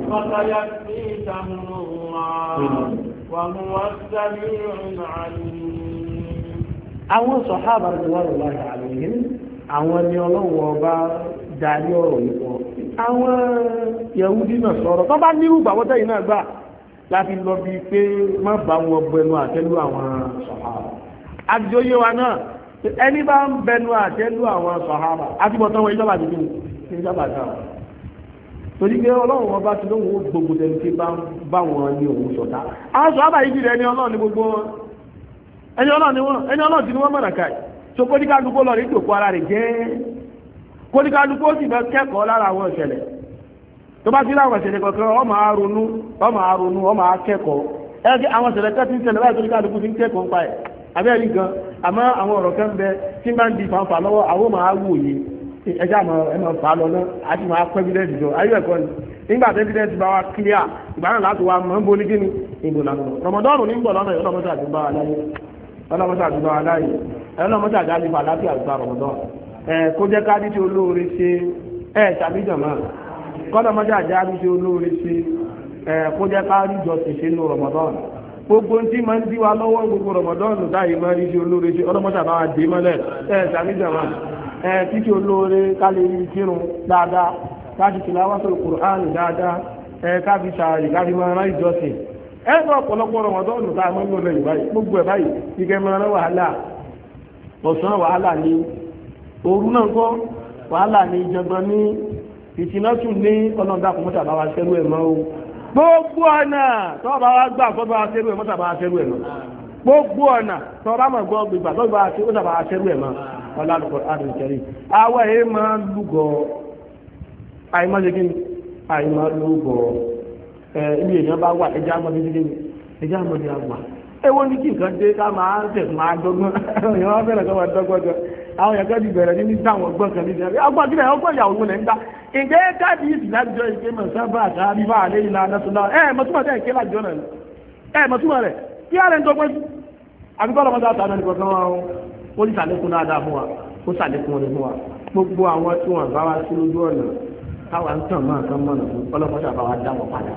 فسيكفيكهم الله وهو السميع العليم. àwọn sàhábà radiyallahu anhum àwọn ni Ọlọ́hun ọba darí ọ̀rọ̀ yìí fún àwọn Yahudi náà sọ̀rọ̀ tó bá nírú gbàwọ́tẹ́ yìí náà gbà láti lọ bí pé má bá wọn bẹnu àtẹ́lú àwọn sàhábà àdìjọyé wa náà ẹni bá ń bẹnu àtẹ́lú àwọn sàhábà àtibọ̀tán wọn ìjọba àdìjú ìjọba àdáwà torí pé Ọlọ́run ọba ti lóhun gbogbo tẹni tí bá wọn ní òun sọ̀tá àwọn sàhábà yìí jìrì ẹni Ọlọ́run ní gbogbo wọn ẹni Ọlọ́run ni wọ́n ẹni Ọlọ́run ti ní wọ́n mọ̀nà káì so kóníkálukú lọ rí ìjòkó ara rẹ̀ jẹ́ kóníkálukú ó sì fẹ́ kẹ́kọ̀ọ́ lára àwọn ìṣẹ̀lẹ̀ tó bá sí láwọn ìṣẹ̀lẹ̀ kọ̀ọ̀kan ọmọ aronú ọmọ aronú ọmọ akẹ́kọ̀ọ́ ẹgbẹ́ àwọn ìṣẹ̀lẹ̀ tẹ́ ti ń ṣẹlẹ̀ báyìí kóníkálukú ti ń kẹ́kọ̀ọ́ ń pa ẹ̀ abẹ́rẹ́ gan àmọ́ àwọn ọ̀rọ̀ kan bẹ tí máa ń di fanfà lọ́wọ́ àwọn máa wò yìí ẹjá àmọ́ ẹmọ fà lọ náà àti máa pẹ́ bídẹ́ẹ̀dì jọ ayé ẹ̀kọ́ ni nígbà tẹ́ bídẹ́ẹ̀dì bá wa clear ìgbà náà láti wá mọ́ ń bo ní kíni ìbò lànà rọmọdọ́ọ̀nù ní gbọ̀ lọ́nà ọlọ́mọdé àdúgbò aláyé ọlọ́mọdé àdúgbò aláyé ọlọ́mọdé àdúgbò aláyé àdúgbò rọmọdọ́ọ̀nù ẹ̀ kó jẹ́ ká ní tí olóore ṣe ẹ̀ tàbí jọ̀mọ́ kọ́lọ́mọdé àdúgbò tí olóore ṣe ẹ̀ kó jẹ́ ká rí jọ ṣèṣe ní rọmọdọ́ọ̀nù gbogbo tí máa ń dí wa lọ́wọ́ gbogbo rọmọdọ́ọ̀nù táyì máa rí sí olóore ṣe ọlọ́mọdé àbáwá dé mọ́lẹ̀ ẹ̀ tàbí jọ̀mọ́ ẹ̀ títí olóore ká lè rí kírun dáadáa káàkiri tilawatul Qur'an dáadáa ẹ̀ káàkiri sàárì káàkiri máa rán ìjọsìn ẹ̀ ń ọ̀pọ̀lọpọ̀ rọmọdọ́ọ̀nù táyì máa ń lò lẹ́yìn báyìí gbogbo ẹ̀ báyìí kíkẹ́ máa rán wàhálà ọ̀sán wàhálà ní òru náà kọ́ wàhálà ní ìjọgbọ́n ní ìtìnátù ní ọlọ́dàkùn mọ́tà bá wa ṣẹ́rú ẹ̀ mọ́ o gbogbo ọ̀nà tó bá wá gbà tó bá wa ṣẹ́rú ẹ̀ mọ́tà bá wa ṣẹ́rú ẹ̀ mọ́ gbogbo ọ̀nà tó bá mọ̀ gbọ́ gbígbà tó bá ti ó sábà aṣẹ́rú ẹ̀ mọ́ ọlọ́dún adùn kẹrin àwọn èyí máa ń lúgọ̀ àìmọ́lẹ́gìn àìmọ́lúgọ̀ ibi èèyàn bá wà ẹjá mọ́lẹ́ gígé ẹjá mọ́lẹ́ àgbà ẹwọ́n ní kí nǹkan dé ká máa ń tẹ̀ máa dọ́gbọ́n èèyàn wá fẹ́rẹ̀ kọ́ máa dọ́gbọ́n jọ àwọn èèyàn kẹ́ ti bẹ̀rẹ̀ ní táwọn ọgbọ́n kan níbi ẹgbẹ́ ọgbọ́n kílẹ̀ ọgbọ́n ìyàwó wọn lẹ́ ń dá ìgbẹ́ káàdì ìsìn lájọ ìké mọ̀ sábà àtàrí bá àlẹ́ ìlà anásùlá ẹ̀ mọ̀túmọ̀ tẹ́ ìké lájọ náà ẹ̀ mọ̀túmọ̀ rẹ̀ kí á rẹ̀ ń dọ́gbọ́n sí àbíkọ́lọ́ mọ́tà àtàrí nìkan kan wọn ó ní sàlékún dáadáa fún wa ó sàlékún wọn fún wa gbogbo àwọn tí wọn bá wá sí lójú ọ̀nà táwa ń tàn máa kan mọ̀nà fún ọlọ́mọdé àbáwá dá wọn padà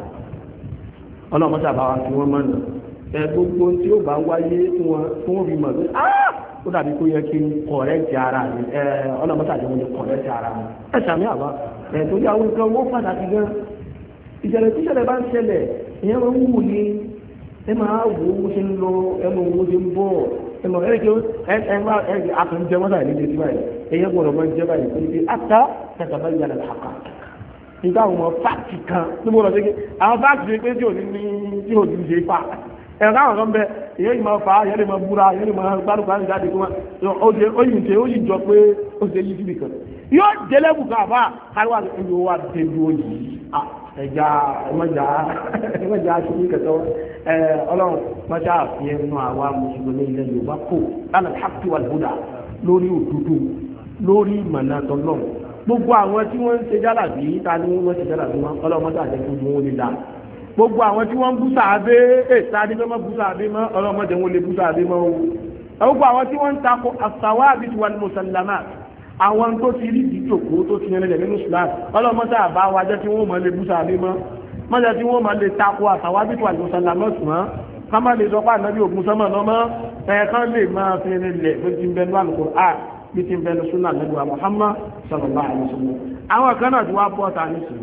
ọlọ́mọdé àbáwá fi wọ́n mọ̀nà ẹ gbogbo tí ó bá wáyé tí wọ́n fi mọ̀ pé ó dàbí kó yẹ kí n kọ̀rẹ́tì ara mi ẹ ọlọ́mọdé àti wọn lè kọ̀rẹ́tì ara mi ẹ sàmì àbá ẹ tó yà wọ́n kan wọ́n pàtàkì gan ìṣẹ̀lẹ̀ tí ìṣẹ̀lẹ̀ bá ń ṣẹlẹ̀ ìyẹn máa ń wù ní ẹ máa wò ó ṣe ń lọ ẹ mọ owó ṣe ń bọ̀ ẹ mọ ẹ jẹ ẹ ẹ má ẹ àkànjẹ wọn láì nílé tí báyìí ẹyẹ gbọ́dọ̀ máa ń jẹ báyìí pé pé àtà kẹtàbá yàrá àkà nígbà àwọn fáàtì kan tí mo lọ sí pé àwọn fáàtì ṣe pé tí ò ní ní tí ò ní ṣe fà ẹ̀rọ káwọn kan bẹ èyí yìí máa fà á yẹn lè máa búra yẹn lè máa gbárùkù àti jáde fún wa ó ṣe ó yìí ṣe ó yìí jọ pé ó ṣe yí síbi kan yóò délẹ́bù kan àbá káríwá ìlú wa dé dúró yìí ẹja ẹmọjà ẹmọjà aṣojú kẹtọ ẹ Ọlọ́run mọṣá àfihàn nù àwa mùsùlùmí ilẹ̀ Yorùbá kò lánàá haqqi wal huda lórí òdodo lórí ìmọ̀nà tọ́lọ́ gbogbo àwọn tí wọ́n ń ṣe jálàbí ta ni wọ́n ṣe jálàbí wọn ọlọ́mọdé àjẹkù ni wọ́n lè dá gbogbo àwọn tí wọ́n ń bú sàábé ẹ̀ sáadé fẹ́ mọ́ bú sàábé mọ́ ọlọ́mọdé wọn lè bú sàábé mọ́ o gbogbo àwọn tí wọ́n ń takò as-sawabit wal musallamat àwọn tó ti rí ìdíjòkó tó ti yẹn lẹ́nu Islam ọlọ́mọdé àbá wa jẹ́ tí wọ́n mọ̀ lè bú sàábé mọ́ mọ́jẹ́ tí wọ́n mọ̀ lè takò as-sawabit wal musallamat mọ́ ká má lè sọpá ànábì ògùn sọ́mọ̀ lọ́mọ́ ẹ̀ẹ̀kan lè máa fi rinlẹ̀ bó ti ń bẹnu Al-Qur'an bí ti ń bẹnu súnà lẹ́nu wa Muhammad sallallahu alaihi wasallam àwọn kan náà ti wá bọ́ ta nísìnyí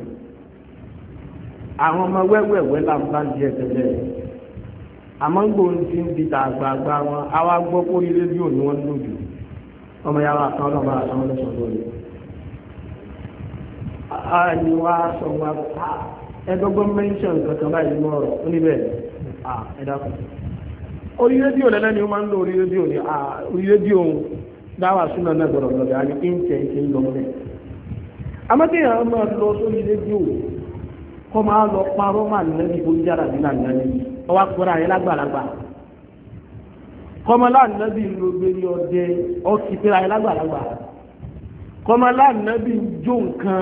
àwọn ọmọ wẹ́wẹ́wẹ́ làǹbá ń di ẹ̀sẹ̀ lẹ́yìn àmọ́ ń gbóhùn tí ń di ta àgbààgbà wọn àwa gbọ́ kó rí rédíò ni wọ́n lòdì ọmọ yàrá kan ọlọ́mọ àtàwọn lọ́sọ̀ lórí ààyè wa sọ wa ẹgbẹ́gbọ́n mẹ́ńṣọ̀n kankan báyìí nínú ọ̀rọ̀ ó níbẹ̀ ẹ̀dàkùn orí rédíò lẹ́lẹ́ ni ó máa ń lo orí rédíò ní orí rédíò dáwà súnà náà gbọ́dọ̀ lọ́dẹ̀ á ní kí ń tẹ̀ ṣe ń lọ mọ́lẹ̀ amákéèyàn máa lọ sórí rédíò kọ́ máa lọ parọ́ máa nẹ́bí bó jára ní nàìjíríà ní ọwá kúrò ayé lágbàlagbà kọ́mọlá nẹ́bí ló gbé ní ọdẹ ọkì pé ayé lágbàlagbà kọ́mọlá nẹ́bí jó nǹkan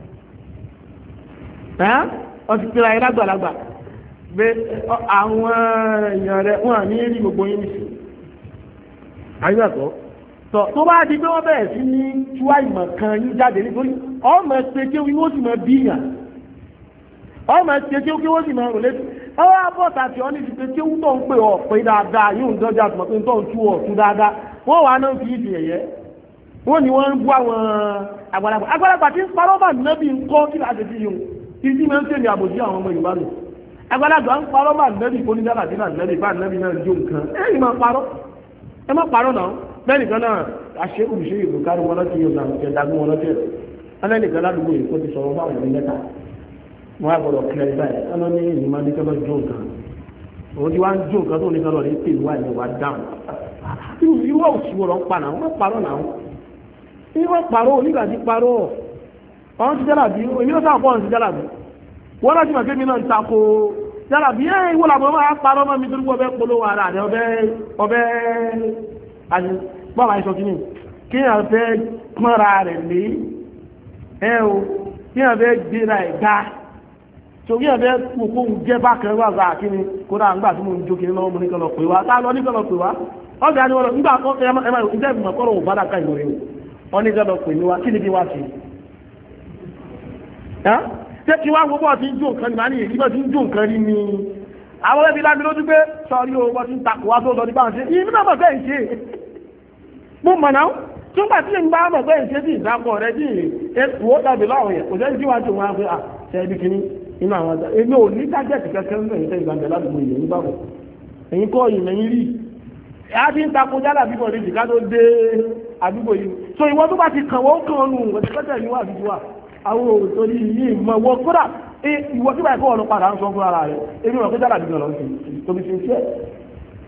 ọkì pé ayé lágbàlagbà pé àwọn èèyàn rẹ̀ wọ́n ní rí gbogbo yín nìsí ayébẹ̀kọ́ tọ́ tó bá di pé wọ́n bẹ̀rẹ̀ sí ní túwá ìmọ̀ kan yín jáde nítorí ọmọ ẹ̀pẹ́ tí wọ́n sì mọ bíyàn ọmọ ẹ̀pẹ́ tí wọ́n sì mọ rò létí ọwọ́ abọ́ta tí wọ́n ní ti pé tí wọ́n tó ń pè ọ̀ pé dáadáa yóò ń dọ́jà tó pé tó ń tú ọ̀ tú dáadáa wọ́n wà náà fi ìdí ẹ̀yẹ́ wọ́n ní wọ́n ń bú àwọn àgbàlagbà àgbàlagbà tí ń parọ́ bà nẹ́bí ń kọ́ kí láti fi yun ìdí máa ń tẹ̀lé àbòjí àwọn ọmọ Yorùbá lò àgbàlagbà ń parọ́ bà nẹ́bí kó ní dára dínà nẹ́bí bá nẹ́bí náà jó nǹkan ẹ má parọ́ ẹ má parọ́ náà bẹ́ẹ̀ nìkan náà àṣẹ olùṣe ìlú kárí wọn lọ́tí yóò náà ẹ̀dàgún wọn lọ́tí ẹ̀rọ alẹ́ nìkan ládùúgbò yìí kó ti sọ̀rọ̀ báwọn ẹ̀rí mẹ́ta wọn á gbọ́dọ̀ kílẹ̀ báyìí ọlọ́ ní ìlú máa ní kọ́lọ́ jó nǹkan òun ti wá ń jó nǹkan tó ní kọ́lọ́ ní pè wá ìjọba dáhùn irú òṣìwò rọ̀ ń pa náà wọ́n parọ́ náà wọ́n parọ́ onígbà tí parọ́ ọ̀hún ti jálàbí èmi náà sáà pọ̀ ọ̀hún ti jálàbí wọ́n láti mọ̀ kémi náà ń tako jálàbí ẹ̀ ìwọ làbọ̀ máa parọ́ mọ́ mi torí wọ́n bẹ́ polówó ara rẹ̀ ọbẹ̀ ọbẹ̀ àti bọ́ọ̀lá ìṣọ́ kìíní kí èèyàn fẹ́ pọ́nra rẹ̀ lé ẹ o kí èèyàn fẹ́ gbéra ẹ̀ ga tó kí èèyàn fẹ́ kókó jẹ́ bákan wà gà kí ni kódà ńgbà tí mo ń jó kiri lọ́wọ́ mo ní kọ́ lọ pè wá tá lọ ní kọ́ lọ pè wá ọ̀gá ni wọ́n lọ nígbà kọ́ ẹ máa ń jẹ́ ìgbìmọ̀ kọ́rọ̀ ò bá dàka ìmọ̀ rẹ̀ o wọ́n ní kọ́ lọ pè ní wa kí ni kí wá sí ṣé kí wá gbogbo ọtí ń jó nǹkan ní màá ní èyí bá ti ń jó nǹkan rí ni àwọn ẹbí lábí lójú pé sọrí o wọ́n ti ń takò wá tó lọ ní báwọn ṣe ìbí náà mọ̀ fẹ́ ìṣe mo mọ̀ náà tó ń gbà tí ń bá mọ̀ fẹ́ ìṣe sí ìdákọ̀ rẹ bí ìwò tàbí láwọn yẹn kò sẹ́ni tí wàá tó wọn á pé à ṣe ibi kìíní inú àwọn ọjà èmi ò ní tájẹ̀tì kẹ́kẹ́ ń bẹ̀yìn tẹ́yìn gbàgbẹ́ ládùúgbò ìyẹn nígbà wọ̀ ẹ̀yin kọ́ ìmẹ̀yìn rí a ti ń takò jálà bíbọ̀ ní ìjìká tó dé àdúgbò yìí so ìwọ tó bá ti kàn wọ́n kàn nù ọ̀tẹ̀kẹ́tẹ̀ yìí wà fífi wà àwọn òtòrí yìí mọ̀ wọ́n kódà ìwọ tí báyìí kọ́ ọ̀nà padà ń sọ fún ara rẹ̀ èmi ò kó jálà bíbọ̀ lọ sí tóbi sí iṣẹ́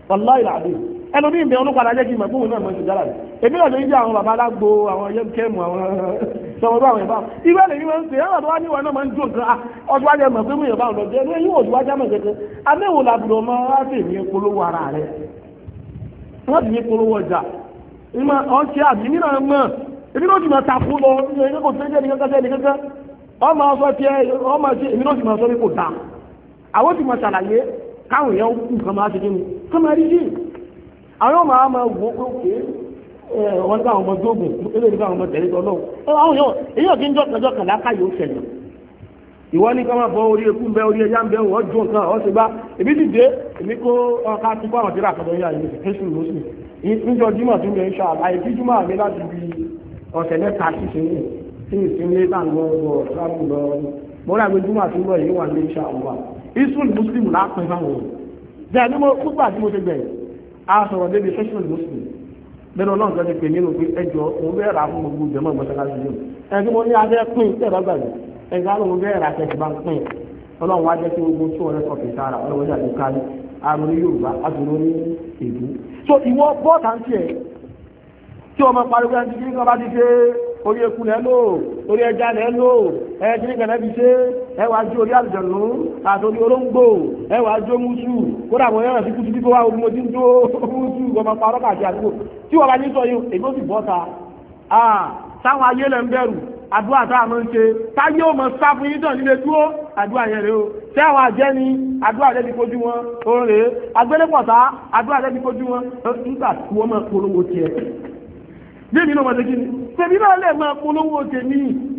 wallahi alazim ẹlòmí ìbẹ̀ olùpadà jẹ́ kí mọ̀gbóhùn náà mọ̀ sí dára rẹ̀ èmi náà ló ń jẹ́ àwọn bàbá alágbó àwọn yẹ́mkẹ́mù àwọn sọmọdún àwọn ìbá ìwé lè ní wọ́n ń pè é ọ̀dọ́ wá ní wọn náà máa ń jó nǹkan ọdún wájẹ́ mọ̀ pé mú ìyọ̀bá ọ̀dọ́ jẹ́ ní yíwò òdúwájá mọ̀ kẹ́kẹ́ améwò làbùdó ọmọ ráfè ní polówó ara rẹ̀ wọ́n ti ní polówó ọjà ìmọ̀ ọ̀ṣẹ́ àbí nínú ọmọ èmi náà ti máa takú lọ ní kò tẹ́jẹ́ ní kankan ní kankan ọmọ ọsọ tiẹ̀ ọmọ ṣe èmi náà ti máa sọ pé kò dáa àwọn ti máa ṣàlàyé káwọn èèyàn kú kan máa ṣe kí ni kán máa rí jìn àwọn ọmọ àwọn máa wò ó pé wọ́n ní káwọn ọmọ jóògùn ilé ní káwọn ọmọ tẹ̀lé tọ́ náà àwọn èèyàn èèyàn kí ń jọ́kànjọ́ kàn láká yóò ṣẹlẹ̀ ìwọ ní ká máa bọ orí ekú bẹ orí ẹja ń bẹ wọ́n jó nǹkan ọ̀ ṣe bá èmi ti dé èmi kó ọkà tí kó àwọn tí ra àkàdọ̀ yá ìlú fẹ́sùn lóṣù níjọ jímọ̀ tó ń bẹ ń ṣá àyè tí jímọ̀ àmì láti fi ọ̀sẹ̀ mẹ́ta sí ṣe ní tí ìsinmi láàrin ọgbọ̀ ṣáàbù lọ mo rà pé jímọ̀ àti ń bọ̀ yìí wà ní ṣá ọgbà israel muslim lápẹ́ fáwọn bẹ́ẹ̀ ni mo kúgbà tí mo ti gbẹ̀yìn a sọ̀rọ̀ débi social muslim bẹ́ẹ̀ náà lọ́nà ti pè nínú pé ẹjọ́ òun bẹ́ẹ̀ rà fún gbogbo ìjọmọ́ ìmọ̀sálásí yìí ẹni mo ní abẹ́ pín tẹ̀rọ gbàgbé ẹgbẹ́ alóhun bẹ́ẹ̀ rà tẹ̀sí bá ń pín ọlọ́run wá jẹ́ kí gbogbo tí wọ́n rẹ̀ kọ̀ọ̀kì sára ọlọ́run jà ní kárí àrùn ní yorùbá àtúrò ní èdú. so ìwọ bọ́ọ̀tà ń tiẹ̀ tí ọmọ pariwo ẹni tí wọ́n bá ti ṣe orí eku lẹ́ lò orí ẹja lẹ́ lò ẹ tí ní kẹ̀lẹ́ fi ṣe ẹ wàá jó orí àlùjọ̀nù àtòrí olóńgbò ẹ wàá jó mùsù kódà mo yẹn rẹ̀ sí kùtù bí kò wá omi mo ti ń jó mùsù ọmọ parọ́ kàti àdúgbò tí wọ́n bá ní sọ yìí èmi ó sì bọ́ta táwọn ayé lẹ́ ń bẹ̀rù àdúrà tá a máa ń ṣe táyé ó mọ sá fún yín tàn nílé dúró àdúrà yẹn rè o tí àwọn àjẹ́ ni àdúrà rẹ̀ ti kojú wọn òun rèé agbélépọ̀tá àdúrà rẹ̀ ti kojú wọn nígbà tí wọ́n máa polówó tiẹ̀ bíbí náà wọ́n ti kí ni tèmi náà lè máa polówó tèmi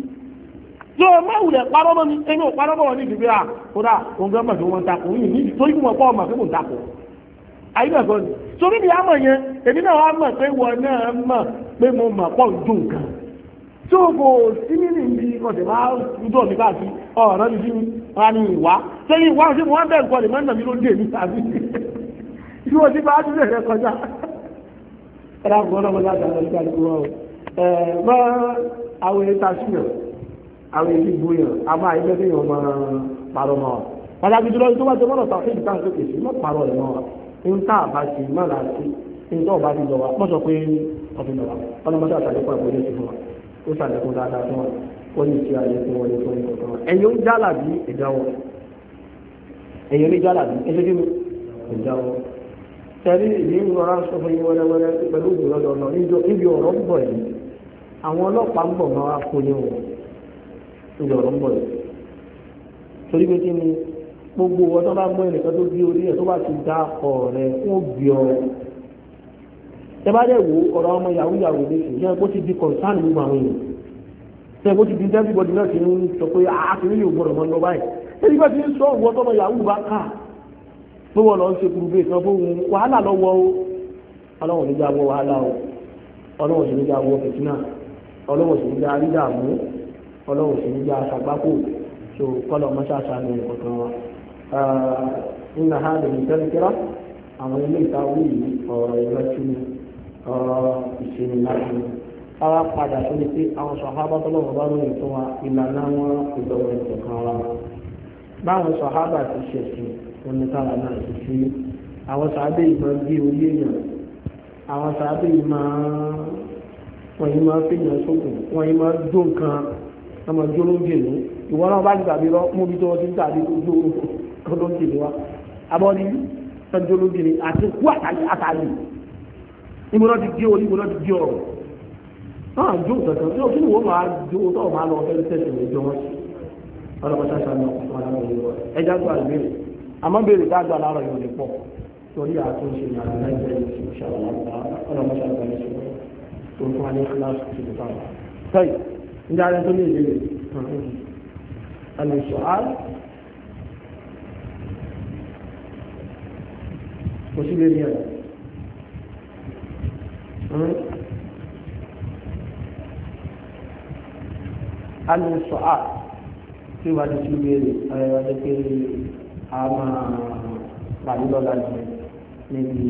yóò má wulẹ̀ parọ́ mọ́ mi ẹni ò parọ́ mọ́ wọn ní ìdìbò à kódà òun gbọ́dọ̀ mọ̀ sí wọn takò yìí ní torí kí wọ́n pọ̀ ọmọ pé mò ń takò àyíbẹ̀kọ́ ni torí ni àmọ̀ yẹn èmi náà wá mọ̀ pé wọn náà mọ̀ pé mo mọ̀ pọ̀ ju nǹkan tó kò sí nínú ibi ọ̀sẹ̀ máa ń dọ̀ mí káàkiri ọ̀rọ̀ mi sí mi wọn ni ìwá sẹ́yìn ìwá sí wọn bẹ̀rù kọ́ lè mọ́ nàmí ló dé mi tàbí tí wọ́n ti bá tún lè kọjá ẹ̀rọ àgbọ̀n náà wọ́n láti àwọn ìgbà ìgbà wọn ẹ̀ mọ́ àwọn èyí ta sí yàn àwọn èyí gbóyàn a máa ilé tí yàn máa parọ́ mọ́ ọ pàtàkì jùlọ tó bá jẹ mọ́nà tàbí ìdíkà ń pèsè sí mọ́ parọ́ ẹ̀ mọ́ ń tà bá ti má là sí ń tọ́ bá ti lọ wa mọ́ sọ pé ọ̀fìn lọ wa ọlọ́mọdé àtàlẹ́kọ̀ọ́ àgbọ̀dé ti fún wa ó ṣàlẹ́kùn dáadáa fún wa ó ní ti àyè fún wọn ní fún ìkọ̀kan wa ẹ̀yin ń jálà bí ìjáwọ́ ẹ̀yin ní jálà bí ẹ̀ṣẹ́ kí ni ìjáwọ́ tẹ̀lé ìdí ń rọra sọ fún yín wẹ́rẹ́wẹ́rẹ́ pẹ̀lú ìgbòlọ́dọ̀ ọ̀nà níbi ọ̀rọ̀ ń bọ̀ yìí àwọn ọlọ́pàá ń bọ̀ máa wá kó ní wọn níbi ọ̀rọ̀ ń bọ̀ yìí torí pé kí ni gbogbo wọn tó bá mọ ẹnìkan tó gbé orí ẹ̀ tó bá ti dá ọ̀rẹ́ wọn gbé ọ ẹ bá dẹ̀ wo ọ̀rọ̀ ọmọ yahoo yahoo lè ṣe yẹn bó ti di concern gbogbo àwọn èèyàn ṣe bó ti di everybody náà ti ń sọ pé àkìrí yóò gbọdọ̀ mọ́ lọ báyìí ẹni bá ti ń sọ òwò tọmọ yahoo bá kà pé wọ́n lọ ń ṣe kúrú bẹ́ẹ̀ kan fóun wàhálà lọ́wọ́ o ọlọ́run níjà wọ wàhálà o ọlọ́run sì níjà wọ fìtínà ọlọ́run sì níjà rídàmú ọlọ́run sì níjà aṣàgbákò so kọ́lọ̀ mọ́ṣáṣá ní ọ̀kan wa nínú ha lè ní tẹ́lẹ̀kẹ́rà àwọn ilé ìtawí ọ̀rọ̀ ìrọ̀tí ọ̀rọ̀ ìṣẹ̀lẹ̀ láti káwá padà tó ní pé àwọn sọ̀hábà tọ́lọ́wọ́ bá lóyún fún wa ìlànà wọn ìdọ̀wọ̀ ìkọ̀kan wa báwọn sọ̀hábà ti ṣẹ̀sìn onítàrà náà ti fi àwọn sàábé ìmọ̀ bí orí èèyàn àwọn sàábé ìmọ̀ wọ́n yìí máa fèèyàn sókùn wọ́n yìí máa jó nǹkan wọ́n máa jó lóúnjẹ ní ìwọ́n náà bá ti tàbí lọ mú bí tó wọ́n ti ń tàbí jó lóúnjẹ ní wa abọ́ni tó jó lóúnjẹ ní àti kú àtàlì níbo náà ti gé orí níbo náà ti gé ọ̀rọ̀ náà jó kankan tí òfin ìwọ́n máa jó tó ọ̀ máa lọ fẹ́ tẹ̀sí ìjọ wọn sí ọlọ́pàá sáà náà wọn náà wọlé wọn ẹja tó àlùmẹ́rẹ̀ àmọ́ bèèrè dáadáa láàárọ̀ yóò lè pọ̀ torí àtúnṣe ní àdúrà ìbẹ̀rẹ̀ ìṣàlọ́ ọlọ́mọṣà ìbẹ̀rẹ̀ ìṣòro tó fún wa ní kíláàsì tó lè fáwọn. sẹ́yìn ní ààrẹ tó ní ìbéèrè àlè sọ̀hál kò sí lè ní ẹ̀ àlè sọ̀hál tí wàá ti sí ìbéèrè ẹ̀rọ ọdẹ pé a máa pàdé lọ́la jù níbi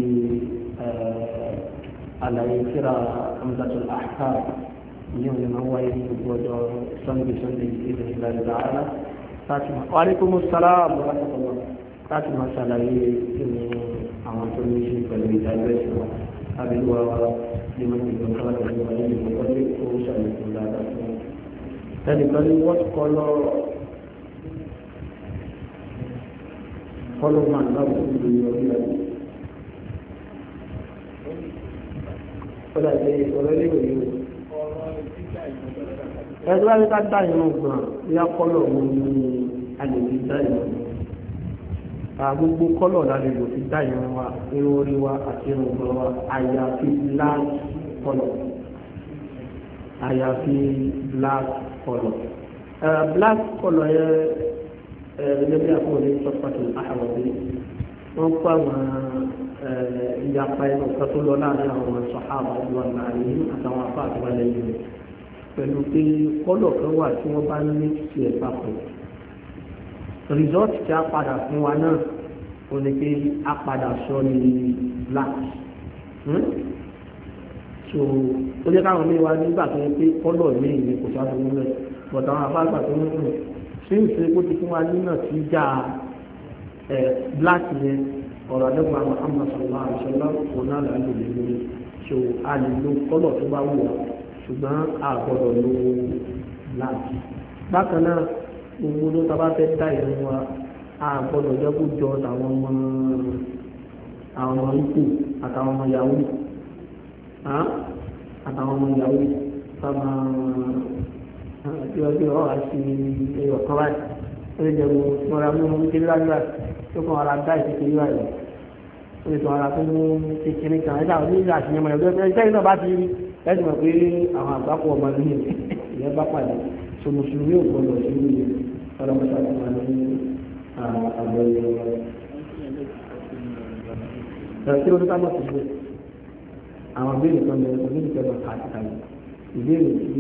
àlàyé kíra Umdatul Ahkam ní òní máa wáyé ní gbogbo ọjọ́ sunday sunday ìdílé ìlànà ìdáhàlá láti máa wa alaikumus salam láti máa ṣàlàyé ní àwọn tó ní ṣe pẹ̀lú ìdájọ́ ẹ̀sìn wa àbílúwa wa ní wọ́n ti gbọ́n káwá tẹ̀lé wa nínú ìgbọ́kọ́lé owó ṣàlùkù dáadáa fún wọn. ẹnìkan ní wọ́n kọ́ lọ kọ́lọ́ máa ń bá wọn lórí orí rẹ̀. ó dàbí ọ̀rọ̀ ilé ìwé yìí. ẹ̀dùn wáyé ká dá ìrún gbọ̀n bí a kọ́lọ̀ wo ni a lè fi dá ìrún. gbogbo kọ́lọ̀ la lè lò fi dá ìrún wa irun orí wa àti irun gbọ̀n wa àyàfi black kọ́lọ̀ àyàfi black kọ́lọ̀. black kọ́lọ̀ yẹ ẹgbẹ́ bí àpò ní sọ́pàtì àhàwọ̀ bí wọ́n kó àwọn ìyapa ẹnu kan tó lọ láàrin àwọn sọ̀hábà ìwà láàrin àtàwọn afá àtàwọn ẹlẹ́yìn rẹ̀ pẹ̀lú pé kọ́lọ̀ kan wà tí wọ́n bá ní sí ẹ̀ papọ̀ rìsọ́ọ̀tì tí a padà fún wa náà ó ní pé a padà sọ ní black so ó jẹ́ káwọn mi wá nígbà tó yẹ pé kọ́lọ̀ ní ìní kò sáà tó ń rẹ̀ bọ̀dọ̀ àwọn afá àgbà tó ń rẹ̀ ṣé ìṣe kó ti fún wa nínà tí já ẹ̀ black yẹn ọ̀rọ̀ àdọ́gba Muhammad sallallahu alaihi wasallam kò náà là ń lò lé lórí so a lè lo kọ́lọ̀ tó bá wù wá ṣùgbọ́n a gbọ́dọ̀ lo black. bákan náà gbogbo ló tábà fẹ́ dá ìrìn wa a gbọ́dọ̀ jẹ́ kó jọ àwọn ọmọ àwọn ọmọ ikú àtàwọn ọmọ yahoo àtàwọn ọmọ yahoo sábà tí wọ́n gbé ọ̀rọ̀ àti ẹ̀yọ̀ kan báyìí ó lè jẹ́ wo mọ́ra mú ọmọ kékeré lágbára tó kàn ara dá ìkékeré báyìí ó lè tún ara tó mú kékeré kan ẹ̀dá òní ìlú àti ìyẹn ẹ̀dọ́ ẹ̀dá ìlú bá ti rí ẹ̀sìn mọ̀ pé àwọn àgbákò ọmọ ní ìyẹn bá pàdé so mùsùlùmí ò gbọdọ̀ sí ìlú ọlọ́mọṣà tó máa ní àgbọ̀ ìlú rẹ̀ kí ló dé ká mọ̀ sí gbé àwọn ìbéèrè kan bẹ̀rẹ̀ kò ní ìfẹ́ lọ kàtìkàlì ìbéèrè tí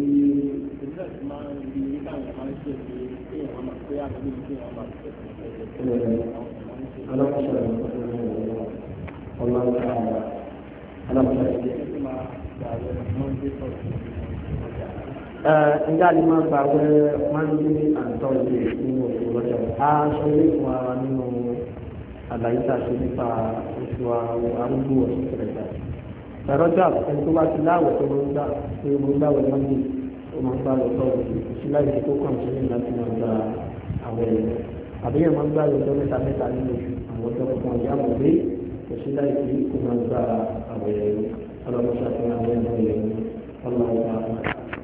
ǹjẹ́ àlè máa gba wẹ́ máa ń gbé àǹtọ́ ilé nínú oṣù lọ́jọ́ a sọ ilé fún ara nínú àlàyé tá a ṣe nípa oṣù arúgbó ọ̀sùn kẹrẹ̀dá ẹ̀rọ́jà ẹni tó bá ti láwọ̀ tó máa ń gbà pé mo ń gbàwẹ̀ máa ń gbé ó máa ń gbà lọ sọ̀rọ̀ sí láì fi kó kàn sí ní láti máa gba àwọn ẹ̀rọ àbíyẹn máa ń gbà lọ́jọ́ mẹ́ta mẹ́ta nínú àwọn ọjọ́ kankan ọjà mọ̀ pé kò sí láì fi kó máa gba àwọn ẹ̀rọ ọlọ́run ṣàfihàn àwọn ẹ̀rọ ọlọ́run bá wọn.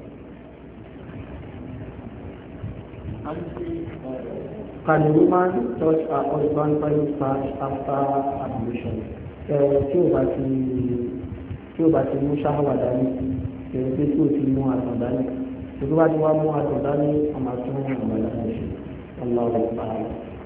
Can a woman touch her husband private part after ablution? Tí o bá ti tí o bá ti mú ṣáwà dání, èrò pé tí o ti mú àtọ̀ dání. Tí o bá ti wá mú àtọ̀ dání, a máa tún àwọn ìlànà ṣe. Ọlọ́run bá wọn.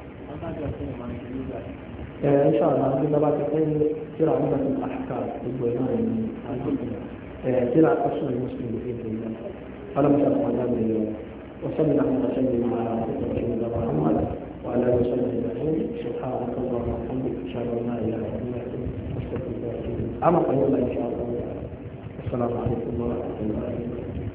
Ẹ ẹ ṣàlàyé àwọn tó bá ti pẹ́ tíra àwọn bá ti àṣìkà gbogbo ẹ̀ náà ní àgbègbè. Ẹ tíra ọ̀ṣun ní Mùsùlùmí fi ètò ìlànà. Ọlọ́run ṣàkóso àgbà ìlú. وصلى الله وسلم على رسول محمد وعلى اله وصحبه اجمعين سبحانك اللهم وبحمدك اشهد ان لا اله الا انت استغفرك واتوب اليك اما قليلا ان شاء الله السلام عليكم ورحمه الله وبركاته